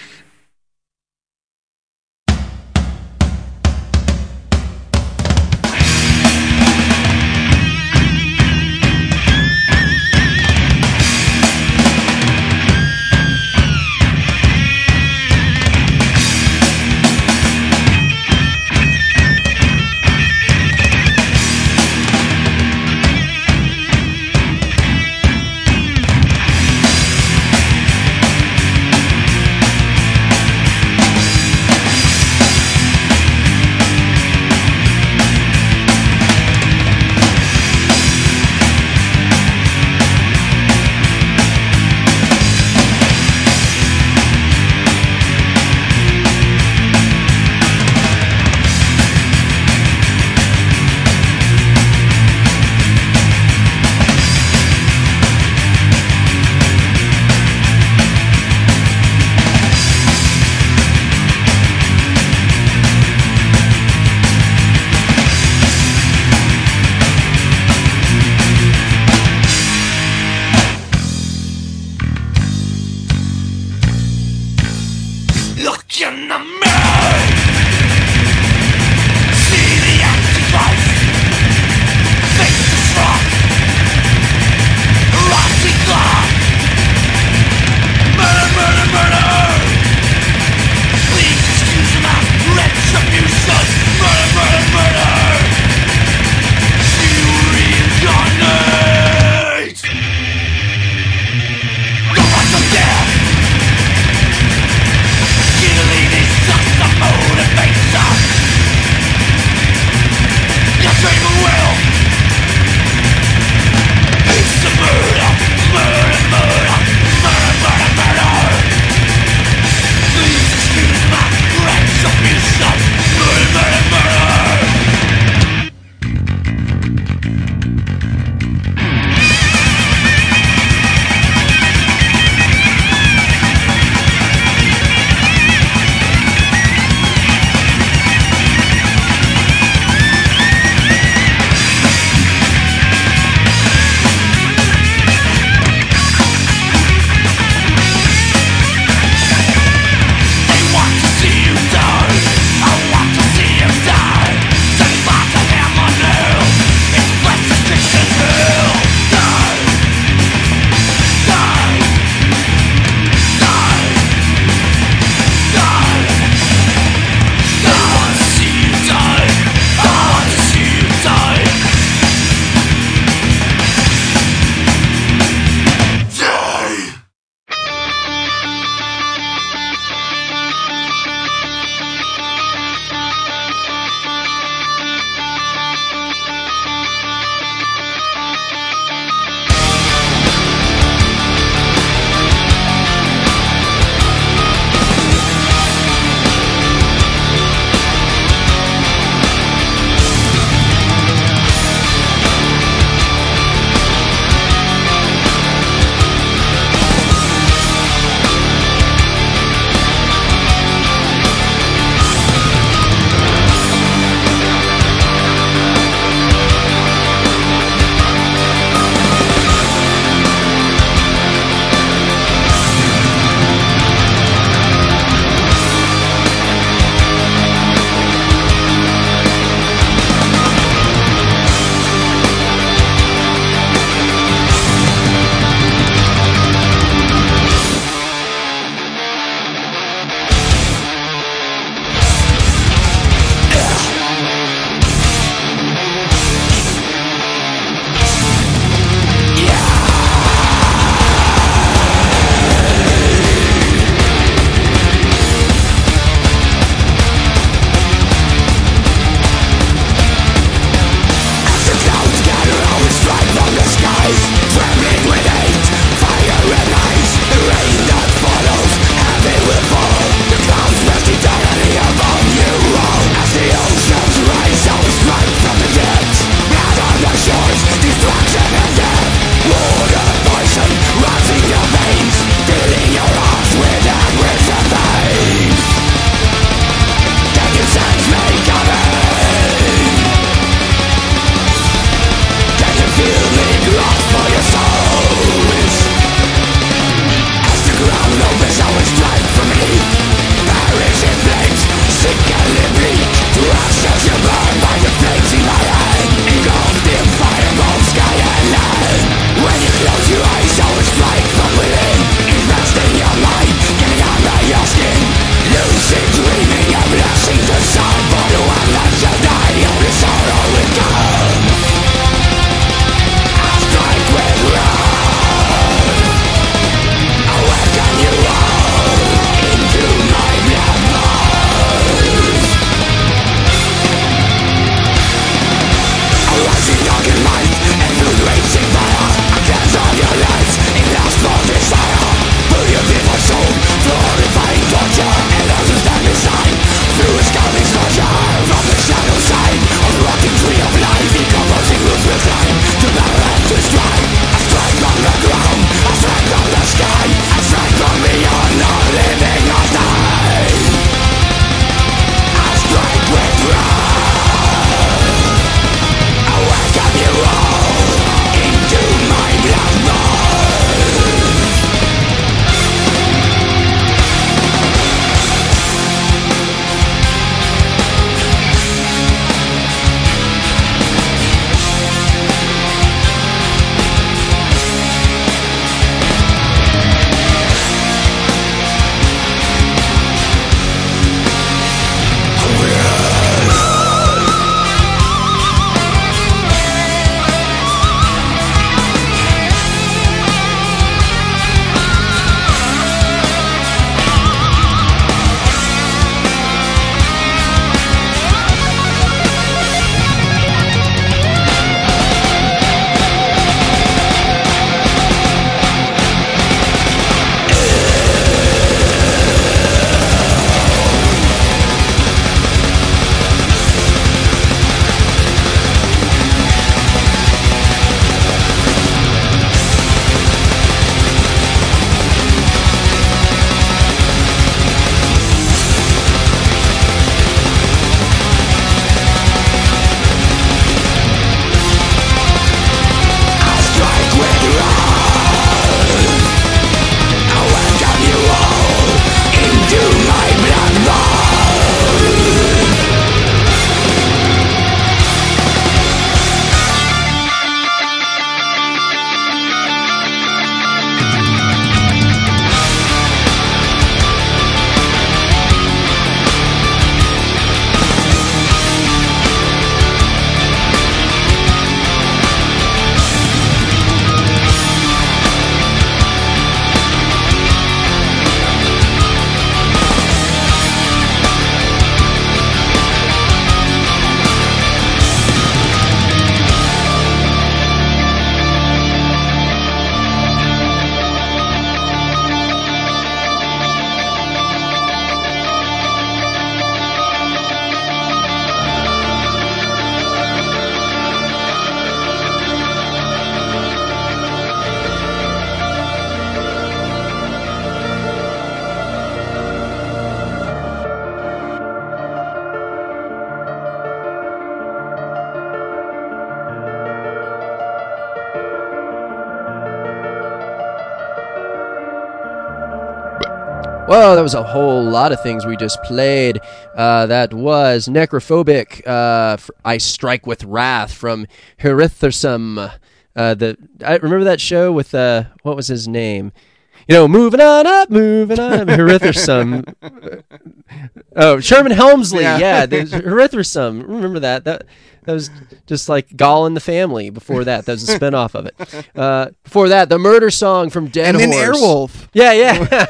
Whoa, that was a whole lot of things we just played. That was Necrophobic, I Strike with Wrath from Herithursum. I remember that show with, what was his name? Moving on up, Herithursum. Sherman Helmsley, yeah, Herithursum. Remember that? That was just like Gall and the Family. Before that was a spinoff of it. Before that, the Murder Song from Dead Horse. And then Airwolf. Yeah.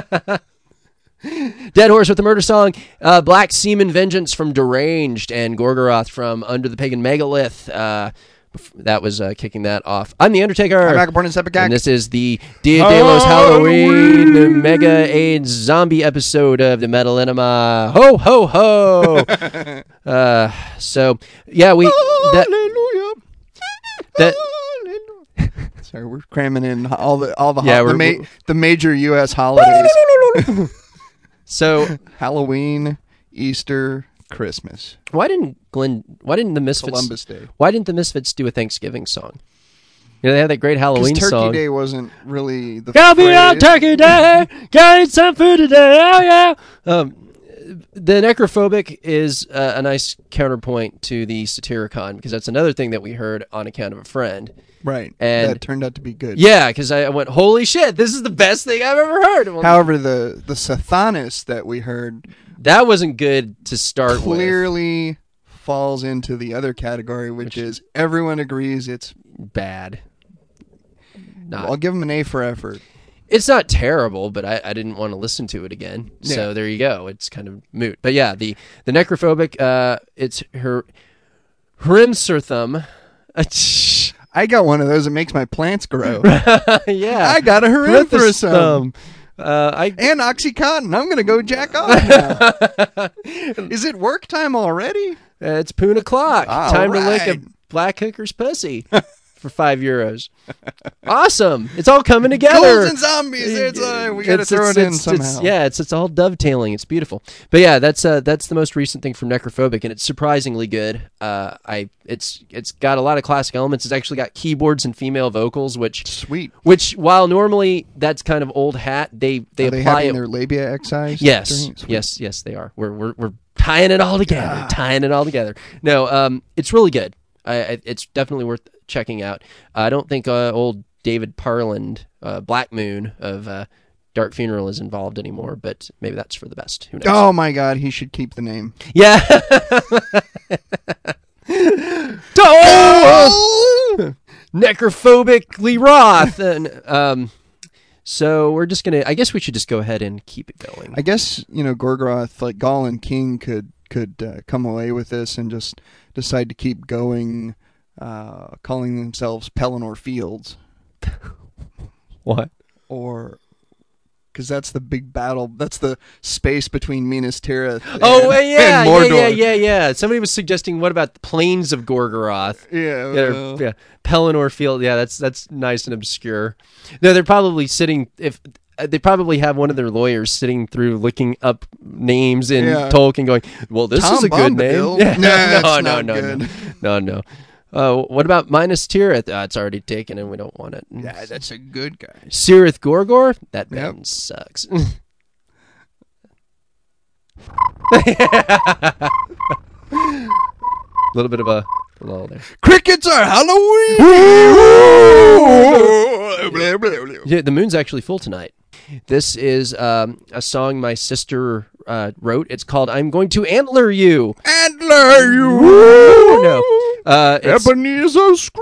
Dead Horse with the Murder Song. Black Seaman Vengeance from Deranged, and Gorgoroth from Under the Pagan Megalith. That was kicking that off. I'm The Undertaker. I'm Acapulco Sepicak. And this is the Dia de los Halloween Mega AIDS Zombie episode of the Metal Enema. Ho, ho, ho. So, yeah, Hallelujah. Sorry, we're cramming in all the major U.S. holidays. So, Halloween, Easter, Christmas. Why didn't the Misfits Columbus Day. Why didn't the Misfits do a Thanksgiving song? They had that great Halloween Turkey song. Day wasn't really the Gonna be on Turkey Day. Gotta eat some food today. Oh yeah. The Necrophobic is a nice counterpoint to the Satyricon, because that's another thing that we heard on account of a friend. Right. And that turned out to be good. Yeah, because I went, holy shit, this is the best thing I've ever heard. Well, however, the Sathanis that we heard, that wasn't good to start clearly falls into the other category, which is everyone agrees it's bad. I'll give them an A for effort. It's not terrible, but I didn't want to listen to it again. Yeah. So there you go. It's kind of moot. But yeah, the Necrophobic, it's her Hrimsurthum. I got one of those. It makes my plants grow. Yeah. I got a Hrimsurthum. And Oxycontin. I'm going to go jack off now. Is it work time already? It's poon o'clock. All Time to right. lick a black hooker's pussy for €5. Awesome. It's all coming together. Ghouls and zombies. We got to throw it in somehow. It's all dovetailing. It's beautiful. But yeah, that's the most recent thing from Necrophobic, and it's surprisingly good. It's got a lot of classic elements. It's actually got keyboards and female vocals, which Sweet. Which, while normally that's kind of old hat, they Are apply having it. their labia excised? Yes, yes, they are. We're tying it all together. No, it's really good. It's definitely worth checking out. I don't think old David Parland, Black Moon of Dark Funeral, is involved anymore, but maybe that's for the best. Who knows? Oh my God, he should keep the name. Yeah. Necrophobically Roth. And, so we're just I guess we should just go ahead and keep it going. I guess, Gorgoroth, like Gall and King, could come away with this and just decide to keep going, calling themselves Pelennor Fields. What? Or... because that's the big battle. That's the space between Minas Tirith and Mordor. Yeah. Somebody was suggesting, what about the plains of Gorgoroth? Yeah. Pelennor Field. Yeah, that's nice and obscure. No, they're probably sitting. If they probably have one of their lawyers sitting through looking up names in Tolkien, going, "Well, this Tom is a good Bombadil. name." No. What about Minas Tirith? It's already taken, and we don't want it. Yeah, that's a good guy. Cirith Gorgor? That band sucks. A little bit of a lull there. Crickets are Halloween! Yeah, the moon's actually full tonight. This is a song my sister wrote. It's called "I'm Going to Antler You." Antler you! No. Ebenezer Scrooge!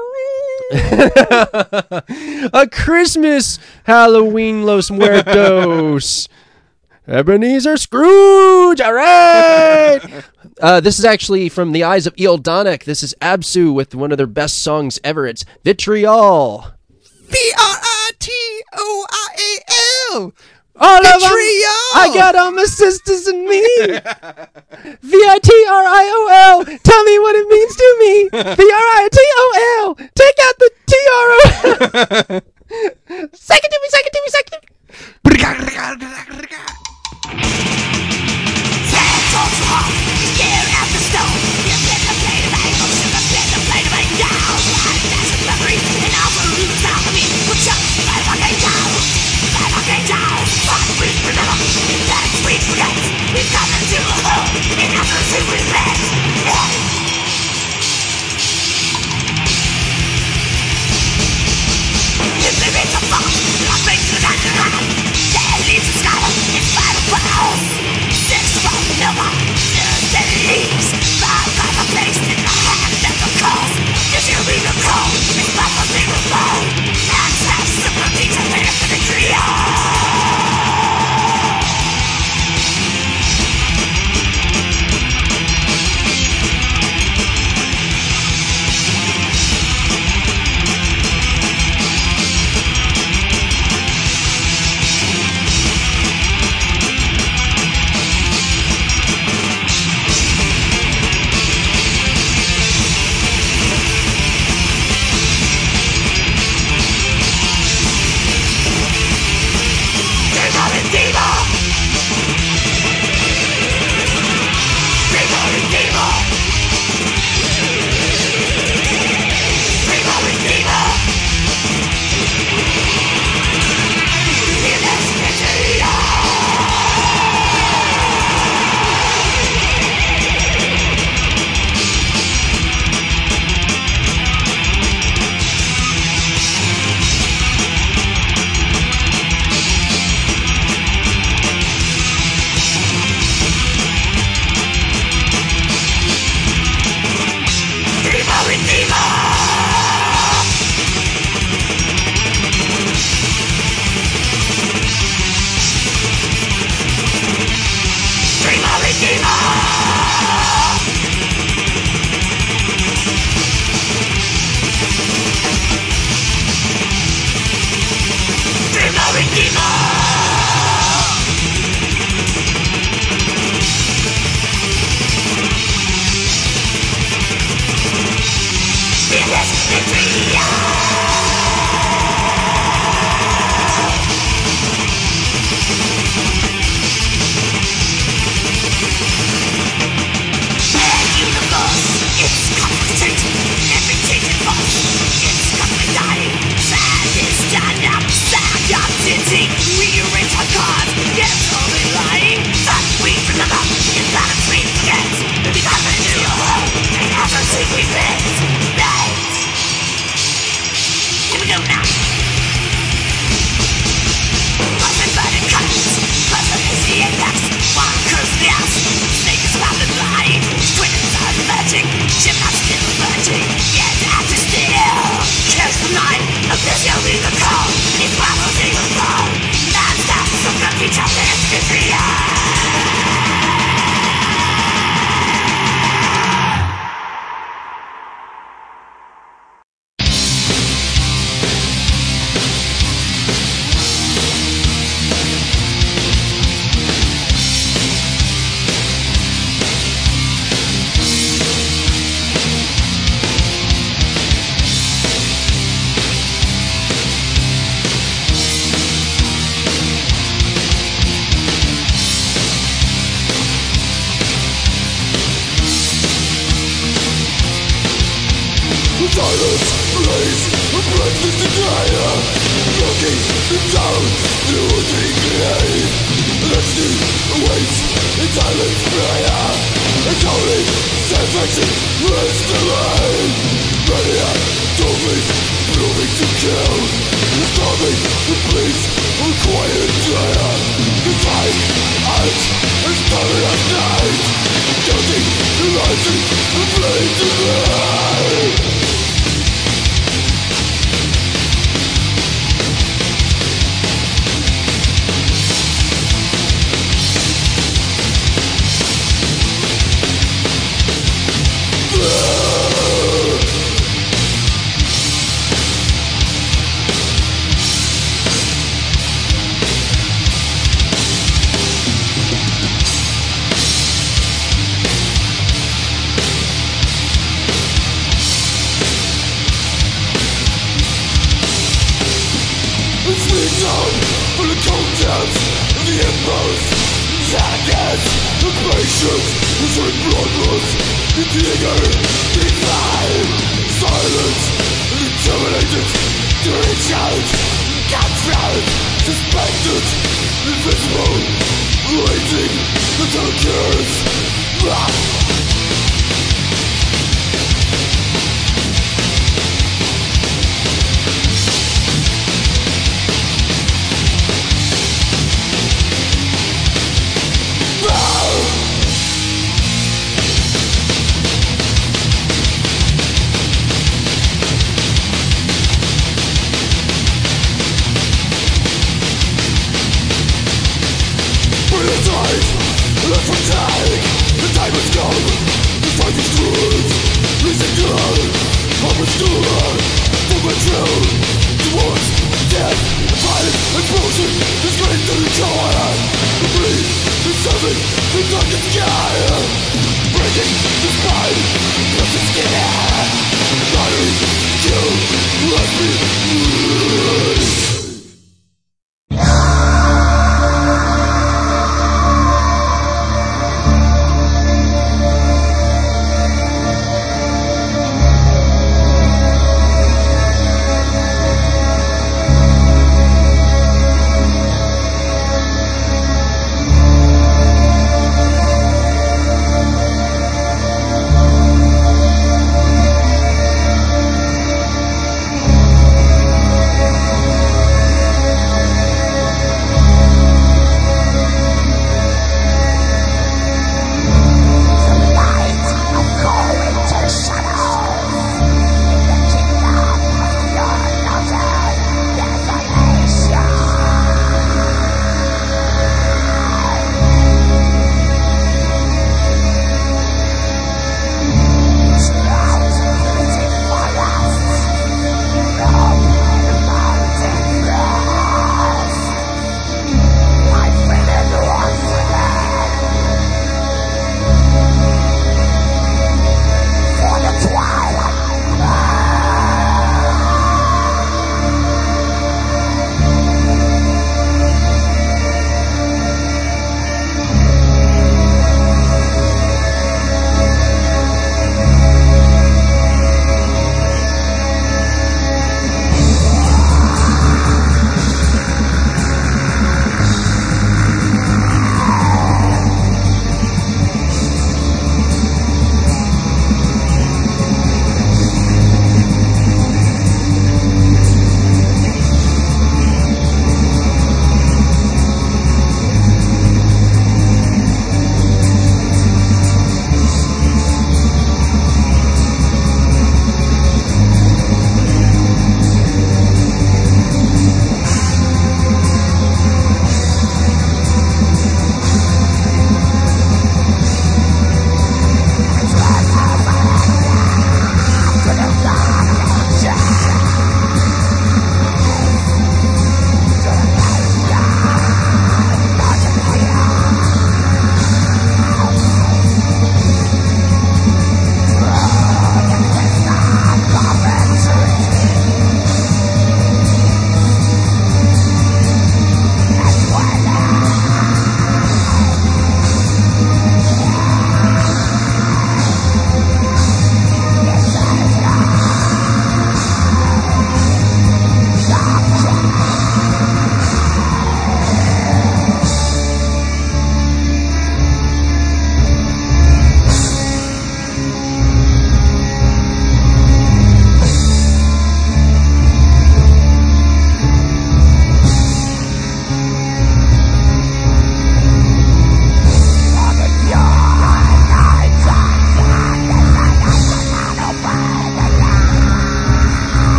A Christmas Halloween Los Muertos. Ebenezer Scrooge! All right! This is actually from The Eyes of Eoldonic. This is Absu with one of their best songs ever. It's Vitriol. Vitriol! All of them. I got all my sisters and me. Vitriol. Tell me what it means to me. Vitriol. Take out the TRO. Second to me.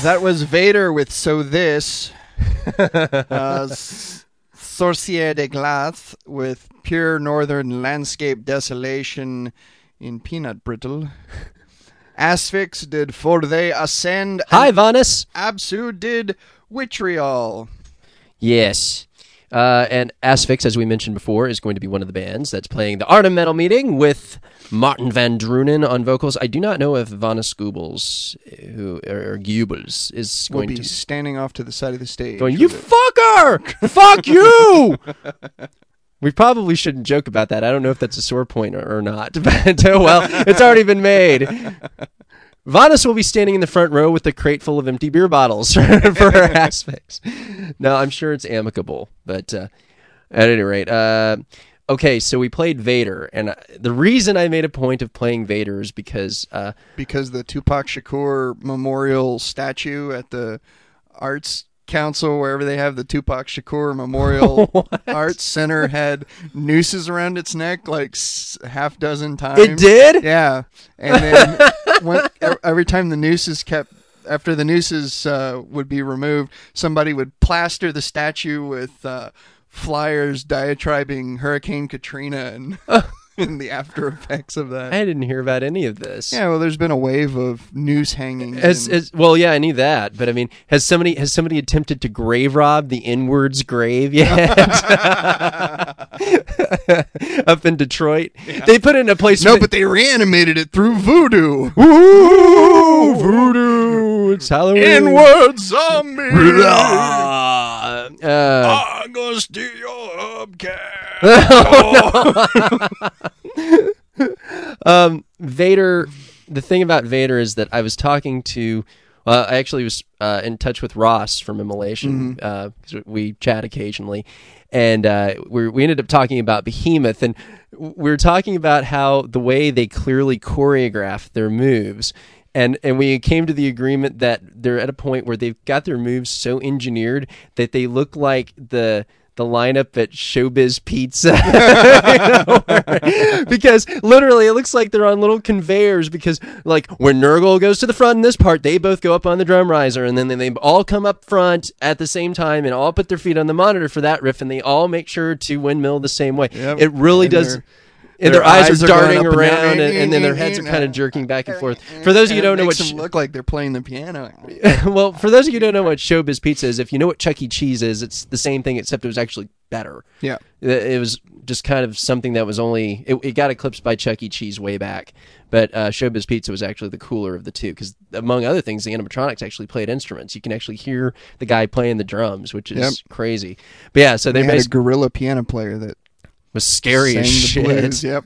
That was Vader with So This. Sorcier de Glace with Pure Northern Landscape Desolation in Peanut Brittle. Asphyx did For They Ascend. Hi, Vanus. Absu did Vitriol. Yes. And Asphyx, as we mentioned before, is going to be one of the bands that's playing the Arnhem Metal Meeting with Martin Van Drunen on vocals. I do not know if Vanus Goebbels, or Goebbels, is Will going be to standing off to the side of the stage. going, you with it. fucker! Fuck you! We probably shouldn't joke about that. I don't know if that's a sore point or not. But, well, it's already been made. Vanus will be standing in the front row with a crate full of empty beer bottles for her Asphyx. No, I'm sure it's amicable. But at any rate, okay, so we played Vader. And the reason I made a point of playing Vader is because the Tupac Shakur Memorial statue at the Arts Council, wherever they have the Tupac Shakur Memorial Arts Center, had nooses around its neck like half dozen times. it did? Yeah, and then every time the nooses after the nooses would be removed, somebody would plaster the statue with flyers diatribing Hurricane Katrina and and the after effects of that. I didn't hear about any of this. Yeah, well, there's been a wave of noose hangings. Well, yeah, I knew that, but I mean, has somebody attempted to grave rob the N-Word's grave yet? Up in Detroit, they put it in a place. No, but they reanimated it through voodoo. Ooh, voodoo! It's Halloween. N-word zombie. I'm gonna steal your hubcap. Vader. The thing about Vader is that I was talking to. I actually was in touch with Ross from Immolation. 'Cause we chat occasionally, and we ended up talking about Behemoth, and we were talking about how the way they clearly choreograph their moves. And we came to the agreement that they're at a point where they've got their moves so engineered that they look like the lineup at Showbiz Pizza. Because literally it looks like they're on little conveyors, because like when Nurgle goes to the front in this part, they both go up on the drum riser, and then they all come up front at the same time and all put their feet on the monitor for that riff, and they all make sure to windmill the same way. Yep. It really does. And their eyes are darting around, and then their heads are kind of jerking back and forth. For those of you who don't know what... It makes them look like they're playing the piano. Well, for those of you who don't know what Showbiz Pizza is, if you know what Chuck E. Cheese is, it's the same thing, except it was actually better. Yeah. It was just kind of something that was only... It got eclipsed by Chuck E. Cheese way back. But Showbiz Pizza was actually the cooler of the two, because among other things, the animatronics actually played instruments. You can actually hear the guy playing the drums, which is crazy. But yeah, so they had a gorilla piano player that was scary as shit. Blues, yep.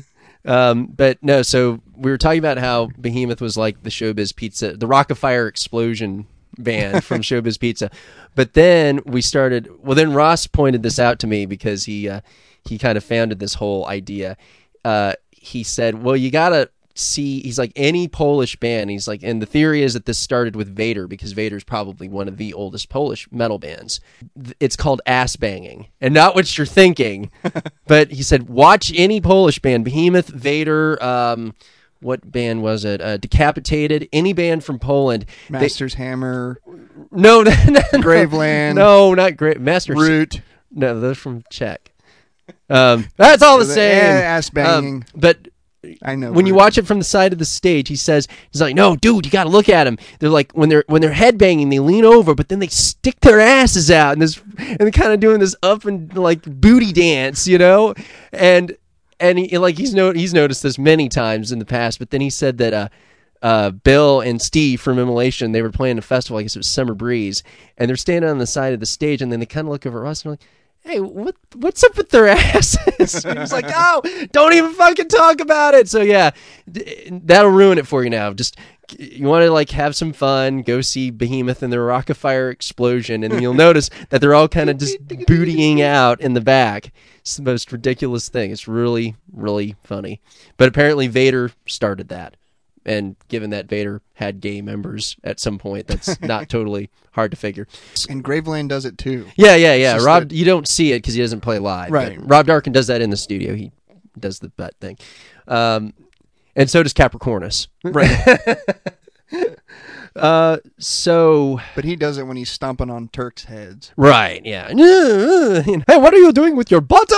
But no, so we were talking about how Behemoth was like the Showbiz Pizza, the Rock-afire Explosion band from Showbiz Pizza. But then then Ross pointed this out to me, because he kind of founded this whole idea. He said, well, you gotta see, he's like, any Polish band, he's like, and the theory is that this started with Vader, because Vader's probably one of the oldest Polish metal bands. It's called ass banging, and not what you're thinking. But he said, watch any Polish band, Behemoth, Vader, what band was it? Decapitated, any band from Poland. Master's Hammer. No, Graveland. No, not Master's. Root. No, those from Czech. That's all the same. Ass banging. But I know. When you watch it from the side of the stage, he's like, no, dude, you got to look at them. They're like, when they're headbanging, they lean over, but then they stick their asses out, and they're kind of doing this up and like booty dance, you know. And he's noticed this many times in the past. But then he said that Bill and Steve from Immolation, they were playing a festival, I guess it was Summer Breeze, and they're standing on the side of the stage, and then they kind of look over at us and they're like, hey, what's up with their asses? And he's like, oh, don't even fucking talk about it. So yeah, that'll ruin it for you now. Just, you want to like have some fun, go see Behemoth and their Rock-afire Explosion, and you'll notice that they're all kind of just bootying out in the back. It's the most ridiculous thing. It's really, really funny. But apparently Vader started that. And given that Vader had gay members at some point, that's not totally hard to figure. And Graveland does it too. Yeah. Rob, you don't see it because he doesn't play live. Right. Rob Darkin does that in the studio. He does the butt thing. And so does Capricornus. Right. So But he does it when he's stomping on Turks' heads. right, yeah. Hey, what are you doing with your butt?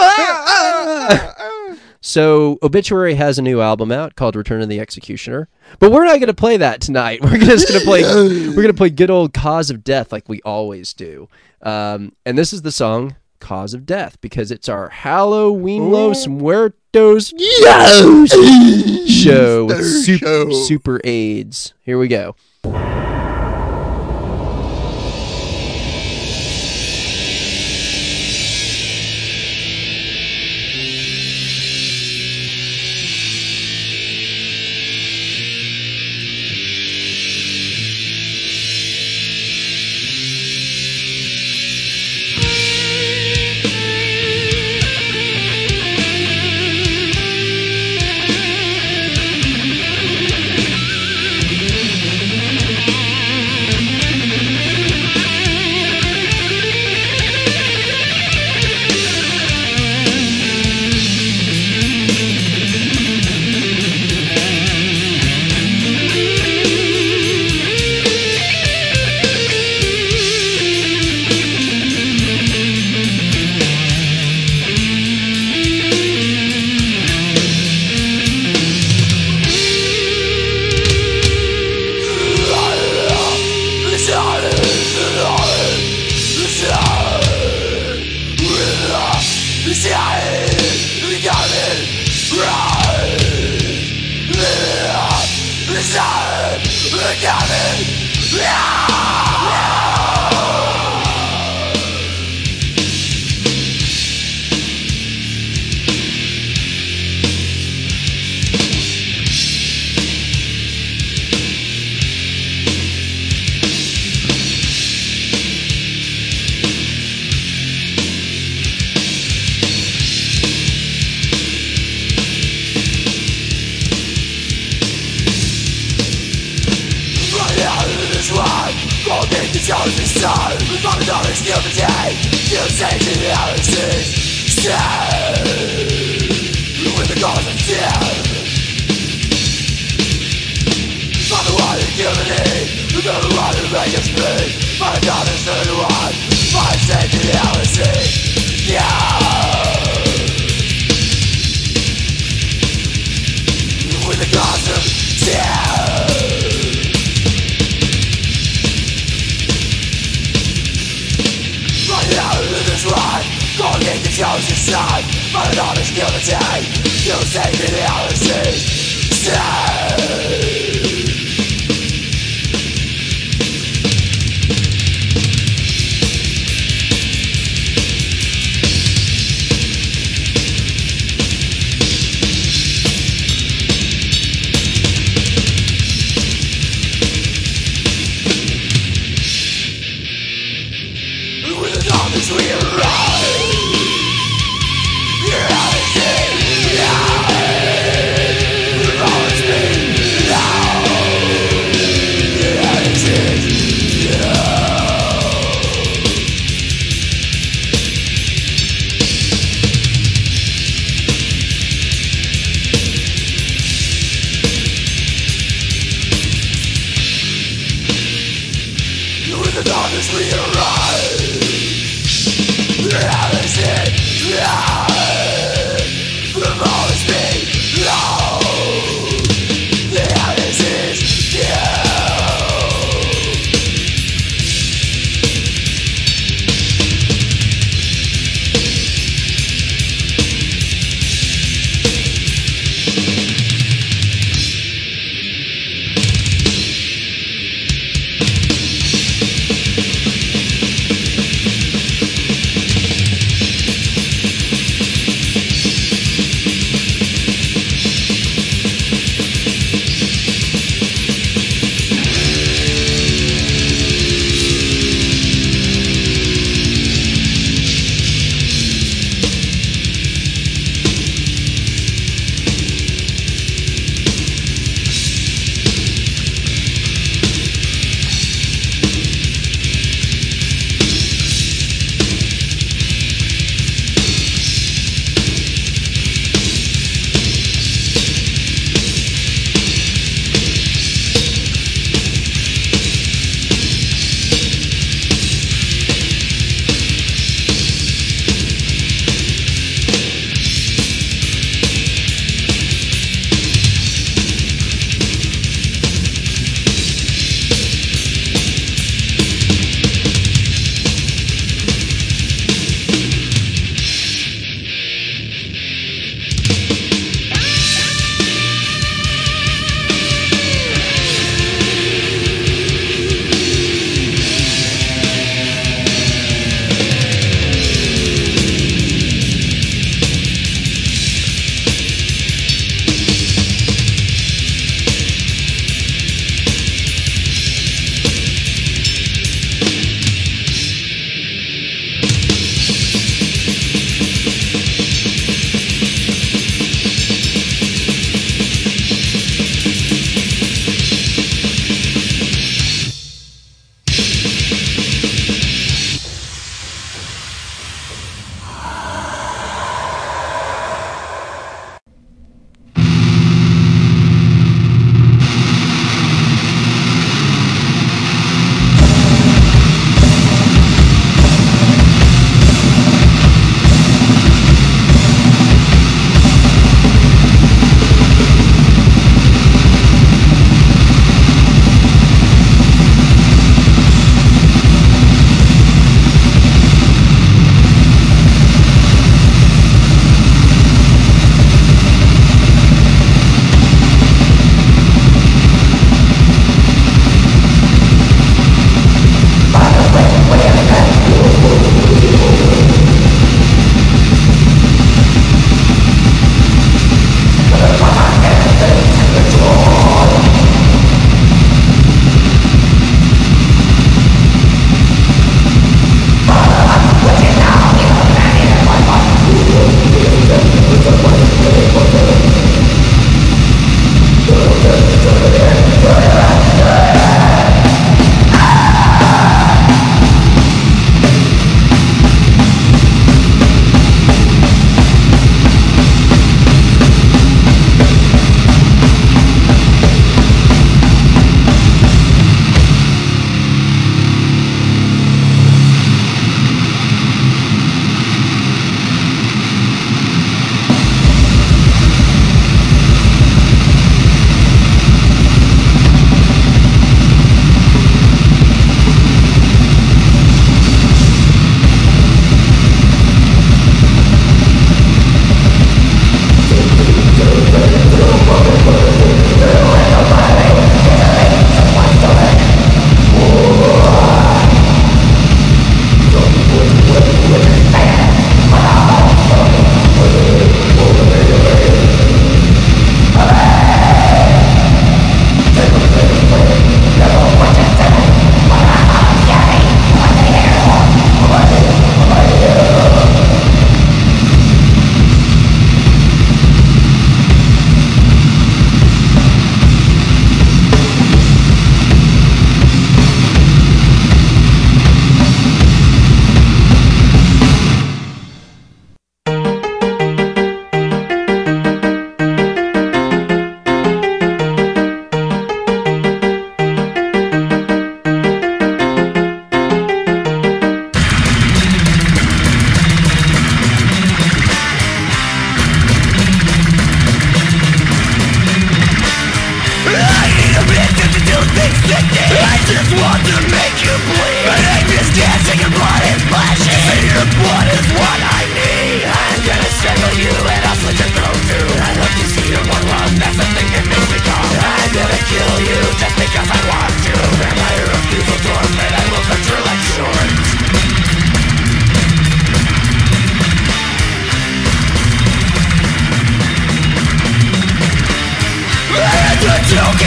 So Obituary has a new album out called Return of the Executioner, but we're not going to play that tonight. We're just going to play good old Cause of Death like we always do. And this is the song Cause of Death because it's our Halloween Los Muertos show with super AIDS. Here we go.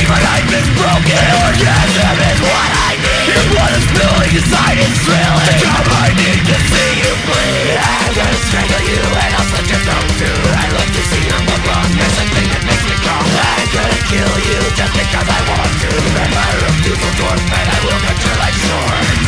my life is broken. The orgasm is what I need. Your blood is spilling inside, it's thrilling. The job I need to see you bleed. I'm gonna strangle you and I'll slit your throat too. I love to see your blood run. There's a thing that makes me come. I'm gonna kill you just because I want to. The vampire of Dusseldorf, and I will cut your life short.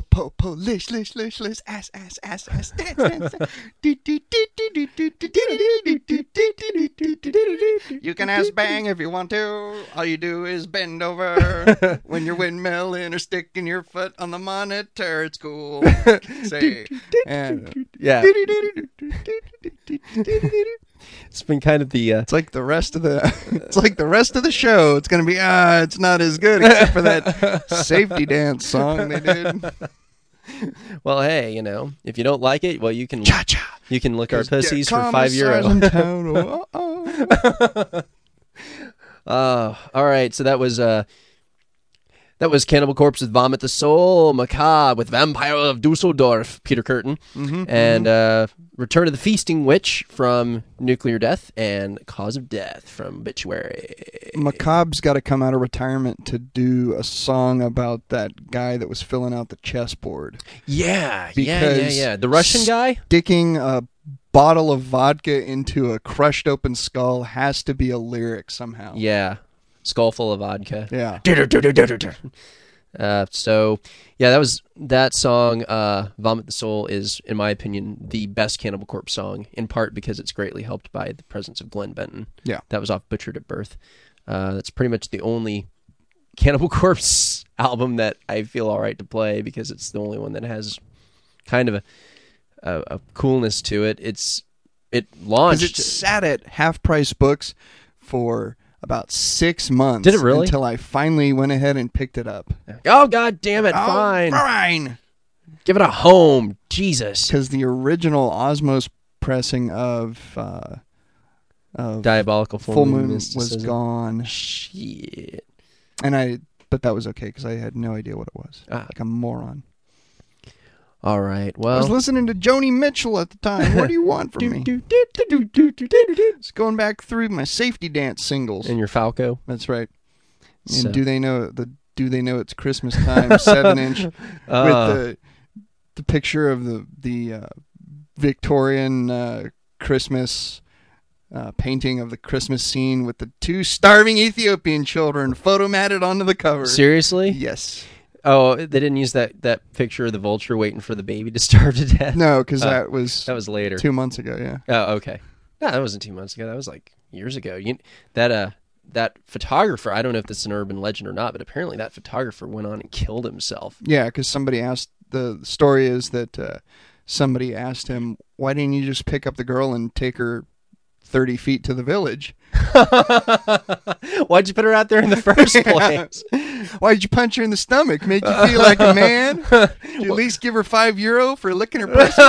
Polish, ass, dance, dance. You can ass bang if you want to. All you do is bend over when you're windmilling or sticking your foot on the monitor. It's cool. Say, and Yeah. It's been kind of the it's like the rest of the. It's like the rest of the show. It's gonna be it's not as good except for that safety dance song they did. well, hey, if you don't like it, well, you can Cha cha. you can lick our pussies for €5. All right, so that was Cannibal Corpse with Vomit the Soul, Macabre with Vampire of Dusseldorf, Peter Curtin, and Return of the Feasting Witch from Nuclear Death, and Cause of Death from Obituary. Macabre's got to come out of retirement to do a song about that guy that was filling out the chessboard. Yeah. Because The Russian guy? Sticking a bottle of vodka into a crushed open skull has to be a lyric somehow. Yeah. Skull full of vodka. Yeah. That song, Vomit the Soul, is, in my opinion, the best Cannibal Corpse song, in part because it's greatly helped by the presence of Glenn Benton. Yeah. That was off Butchered at Birth. That's pretty much the only Cannibal Corpse album that I feel all right to play, because it's the only one that has kind of a coolness to it. It launched. Because it sat at Half Price Books for about 6 months. Did it really? Until I finally went ahead and picked it up. Oh, God damn it. Oh, Fine. fine. Give it a home. Jesus. Because the original Osmos pressing of Diabolical Full Moon was Mysticism. gone. Shit. But that was okay because I had no idea what it was. Like a moron. All right. I Well, was listening to Joni Mitchell at the time. What do you want from me? It's going back through my safety dance singles. and your Falco. That's right. And So- do they know it's Christmas time? 7-inch with the picture of the Victorian Christmas painting of the Christmas scene with the 2 starving Ethiopian children photomatted onto the cover. Seriously? Yes. Oh, they didn't use that picture of the vulture waiting for the baby to starve to death? No, because that was 2 2 months ago. Yeah. Oh, okay. No, that wasn't 2 months ago. That was like years ago. That photographer, I don't know if this is an urban legend or not, but apparently that photographer went on and killed himself. Yeah, because somebody asked. The story is that somebody asked him, "Why didn't you just pick up the girl and take her 30 feet to the village? Why'd you put her out there in the first place? Why'd you punch her in the stomach? Make you feel like a man? Did you at least give her €5 for licking her pussy?"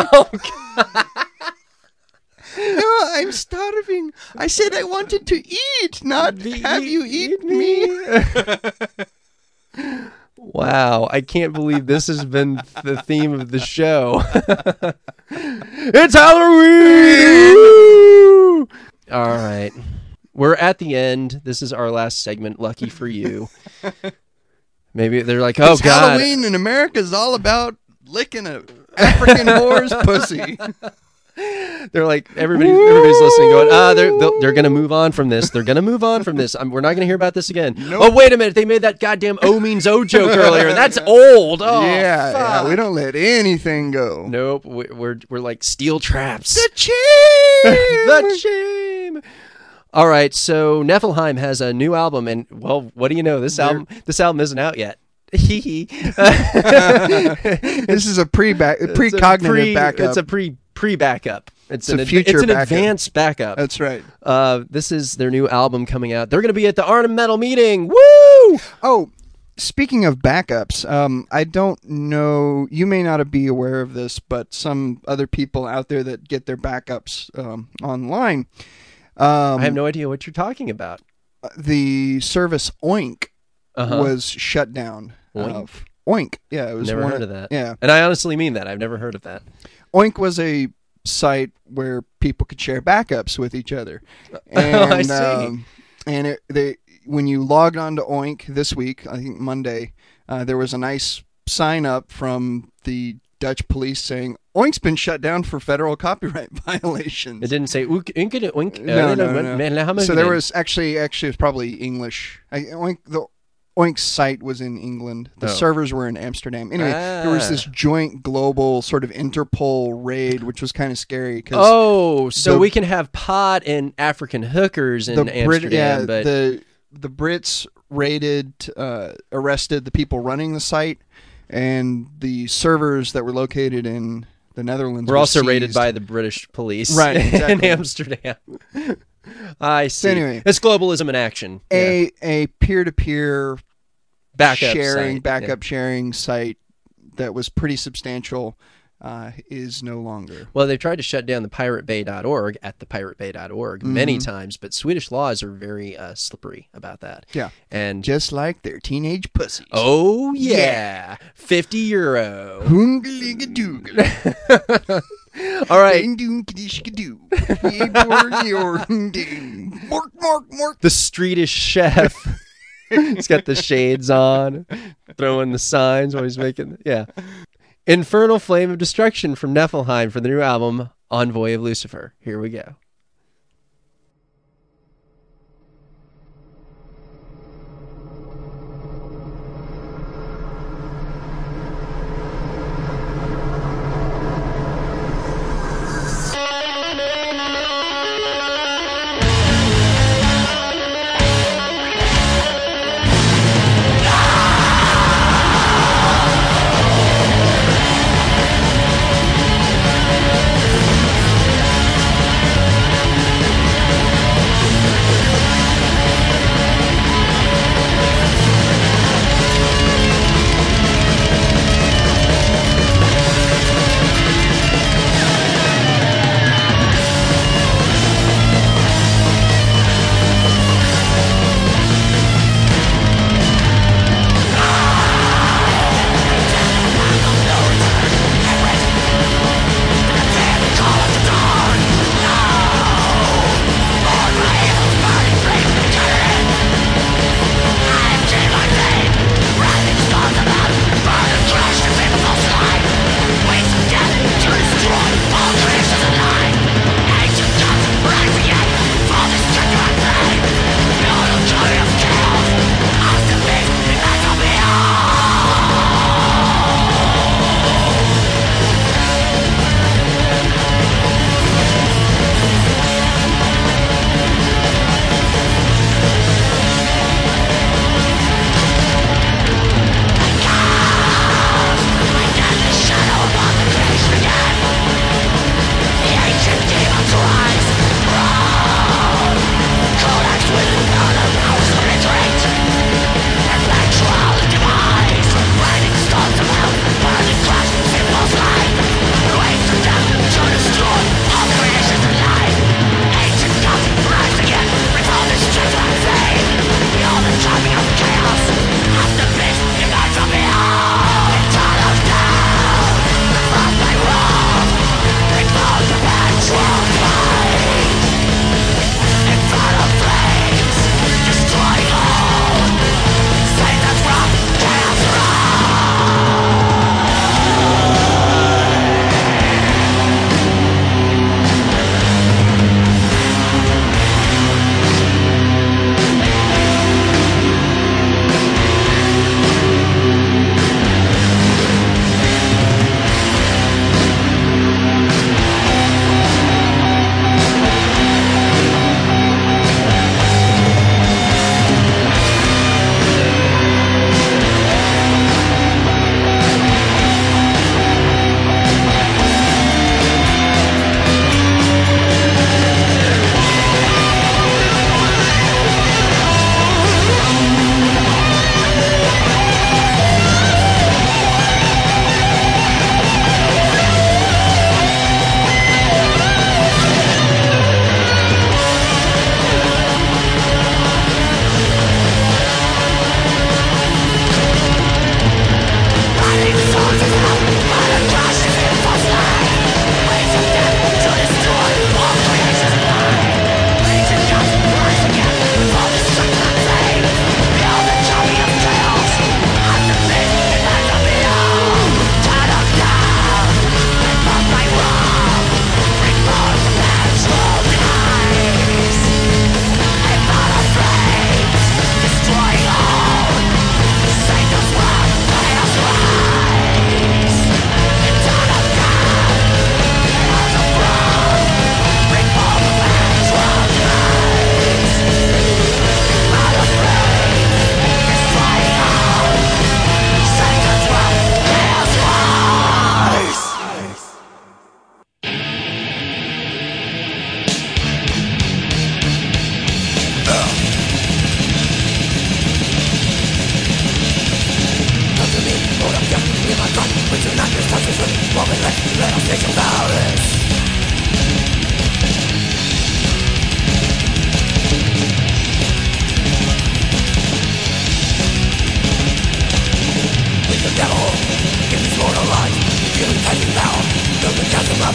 No, I'm starving. I said I wanted to eat, not have you eat me. Wow, I can't believe this has been the theme of the show. It's Halloween! Woo! All right. We're at the end. This is our last segment. Lucky for you. Maybe they're like, oh, God. Halloween in America is all about licking a African whore's pussy. They're like, everybody's listening, going, they're going to move on from this. They're going to move on from this. We're not going to hear about this again. Nope. Oh, wait a minute. They made that goddamn O means O joke earlier. That's old. Oh, Yeah, we don't let anything go. Nope. We're like steel traps. The chain! The shame. All right, so Niflheim has a new album, and well, what do you know? This album isn't out yet. This is a precognitive backup. It's a pre-backup. It's a future It's an backup. advanced backup. That's right. This is their new album coming out. They're going to be at the Arnhem Metal meeting. Woo! Oh, speaking of backups, I don't know. You may not be aware of this, but some other people out there that get their backups online. I have no idea what you're talking about. The service Oink Uh-huh. was shut down. Oink? Oink. Yeah, it was Never one heard of that. Yeah. And I honestly mean that. I've never heard of that. Oink was a site where people could share backups with each other. And, I see. And when you logged on to Oink this week, I think Monday, there was a nice sign up from the Dutch police saying, Oink's been shut down for federal copyright violations. It didn't say oink, oink. No. So there was actually it was probably English. Oink, Oink's site was in England. The Oh. servers were in Amsterdam. Anyway, there was this joint global sort of Interpol raid, which was kind of scary. Cause so we can have pot and African hookers in Amsterdam, but the Brits arrested the people running the site, and the servers that were located in the Netherlands we're also seized. raided by the British police Right, in exactly. Amsterdam. I see. anyway. It's globalism in action. Yeah. a peer-to-peer Backup sharing, site. backup sharing site that was pretty substantial is no longer. Well, they've tried to shut down the piratebay.org at thepiratebay.org many times, but Swedish laws are very slippery about that. Yeah. And Just like their teenage pussies. oh yeah, €50. Hoongaliggadooga. All right. The Swedish chef. He's got the shades on, throwing the signs while he's making. Yeah. Infernal Flame of Destruction from Niflheim for the new album Envoy of Lucifer. Here we go. Thank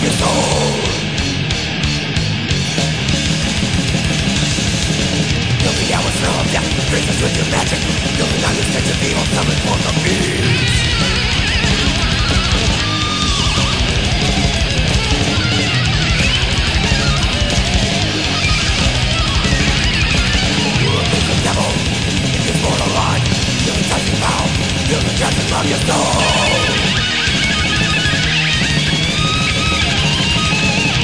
your soul. Feel the hour smell of death, faces with your magic. Feel the night stench of evil summoned for the beast. Devil, in this mortal line, feel the touching power, feel the justice of your soul.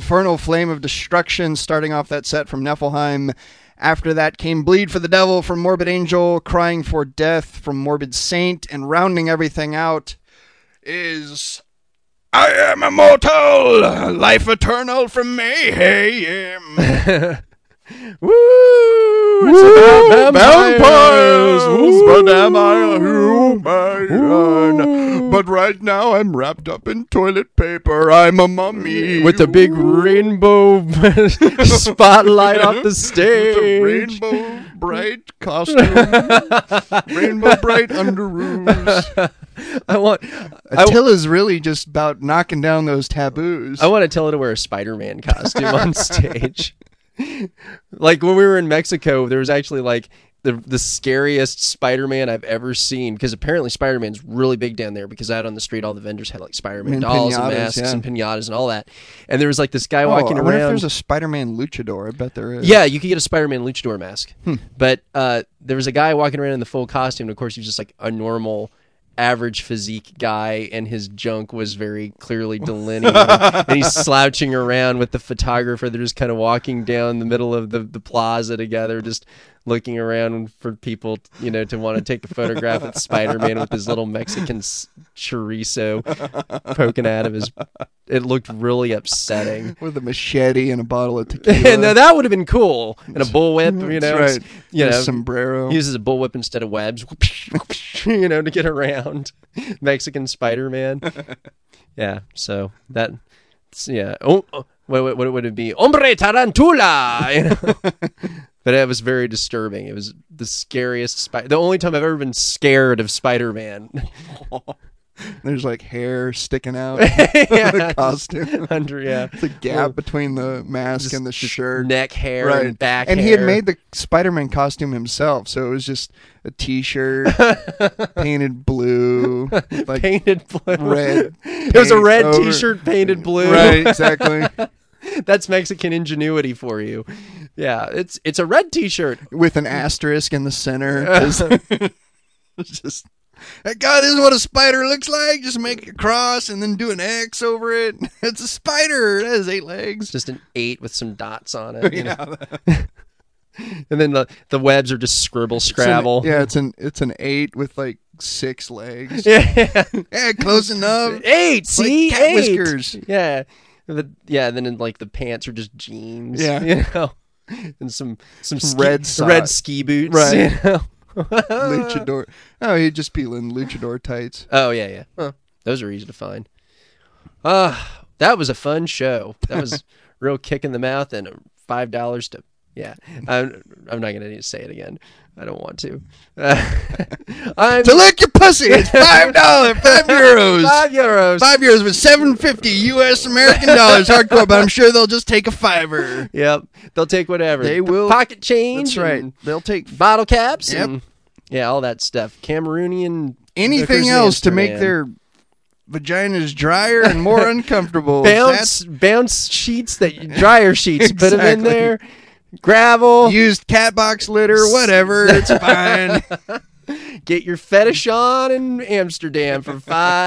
Infernal Flame of Destruction, starting off that set from Niflheim. After that came Bleed for the Devil from Morbid Angel, Crying for Death from Morbid Saint, and rounding everything out is I Am Immortal, Life Eternal from Mayhem. Woo! It's about vampires. But am I a human? But right now I'm wrapped up in toilet paper. I'm a mummy. With a big rainbow spotlight off the stage. With a rainbow bright costume. Rainbow bright underoos. Attila's really just about knocking down those taboos. I want Attila to wear a Spider-Man costume on stage. Like when we were in Mexico, there was actually like the scariest Spider-Man I've ever seen, because apparently Spider-Man's really big down there, because out on the street all the vendors had like Spider-Man dolls and masks and pinatas and all that. And there was like this guy walking around. I wonder if there's a Spider-Man luchador. I bet there is. Yeah, you could get a Spider-Man luchador mask. But there was a guy walking around in the full costume, and of course he was just like a normal average physique guy, and his junk was very clearly delineated. And he's slouching around with the photographer. They're just kind of walking down the middle of the plaza together, just looking around for people, to want to take a photograph with Spider-Man with his little Mexican chorizo poking out of his. It looked really upsetting. With a machete and a bottle of tequila. Now that would have been cool. And a bullwhip, That's right. Sombrero. He uses a bullwhip instead of webs, to get around. Mexican Spider-Man. Yeah, so that, yeah. Oh, what would it be? Hombre Tarantula! But it was very disturbing. It was the scariest the only time I've ever been scared of Spider-Man. There's like hair sticking out of the costume. It's a gap between the mask and the shirt. Neck hair and back hair. And he had made the Spider-Man costume himself, so it was just a t-shirt painted blue. Like painted blue. Red. It was a red t-shirt painted blue. Right, exactly. That's Mexican ingenuity for you. Yeah, it's a red t-shirt. With an asterisk in the center. It's just... God, this is what a spider looks like. Just make a cross and then do an X over it. It's a spider. It has 8 legs. Just an 8 with some dots on it. Yeah. And then the webs are just scribble scrabble. It's an 8 with like 6 legs. Yeah, close enough. 8. See, like cat 8. Whiskers. Yeah, and then like the pants are just jeans. Yeah, and some red ski boots. Right. Luchador. Oh, he'd just be in luchador tights. Oh, yeah. Well, those are easy to find. That was a fun show. That was real kick in the mouth, and $5 to... Yeah, I'm not going to need to say it again. I don't want to. To lick your pussy, it's $5, €5. $5 with $7.50 U.S. American dollars. Hardcore, but I'm sure they'll just take a $5. Yep, they'll take whatever. They will. Pocket change. That's right. They'll take bottle caps. Yep. And, all that stuff. Cameroonian. Anything else to make their vaginas drier and more uncomfortable. Bounce sheets, dryer sheets. Put them in there. Gravel, used cat box litter, whatever, it's fine. Get your fetish on in Amsterdam for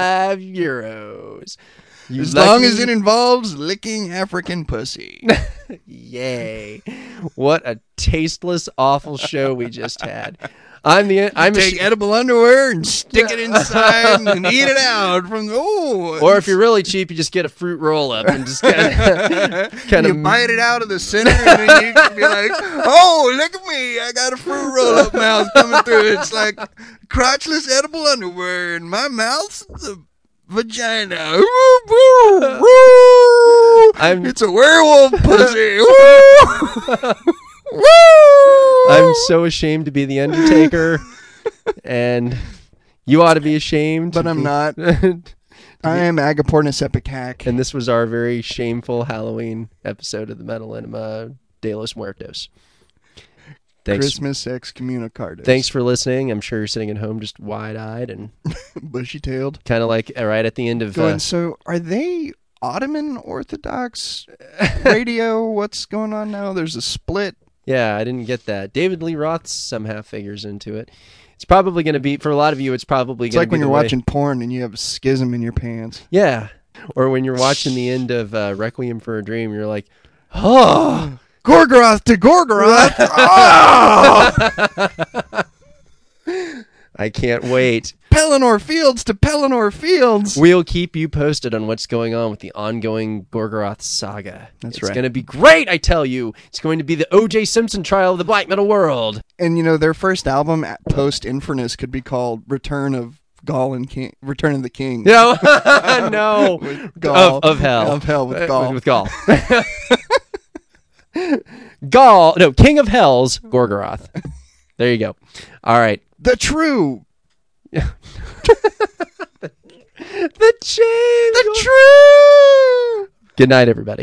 €5. As long as it involves licking African pussy. Yay. What a tasteless, awful show we just had. Take edible underwear and stick it inside and eat it out from or if you're really cheap, you just get a fruit roll up and just kind of bite it out of the center, and then you can be like, "Oh, look at me! I got a fruit roll up mouth coming through. It's like crotchless edible underwear, and my mouth's a vagina. It's a werewolf pussy." I'm so ashamed to be the Undertaker, and you ought to be ashamed. But I'm not. I am Agapornis Epicac. And this was our very shameful Halloween episode of the Metal Enema de los Muertos. Thanks. Christmas excommunicados. Thanks for listening. I'm sure you're sitting at home just wide-eyed and bushy-tailed. Kind of like right at the end of... Going, so are they Ottoman Orthodox radio? What's going on now? There's a split. Yeah, I didn't get that. David Lee Roth somehow figures into it. It's probably going to be, for a lot of you, it's probably going to be... It's like when you're watching porn and you have a schism in your pants. Yeah. Or when you're watching the end of Requiem for a Dream, you're like, oh, Gorgoroth to Gorgoroth. Oh! I can't wait. Pelennor Fields to Pelennor Fields. We'll keep you posted on what's going on with the ongoing Gorgoroth saga. That's It's right. going to be great, I tell you. It's going to be the O.J. Simpson trial of the black metal world. And their first album post Infernus could be called Return of Gaul and King. Return of the King. No, no. Gaul. Of hell. Of hell with Gaul. With Gaul. Gaul. No, King of Hell's Gorgoroth. There you go. All right. The True. The True. The True. Good night, everybody.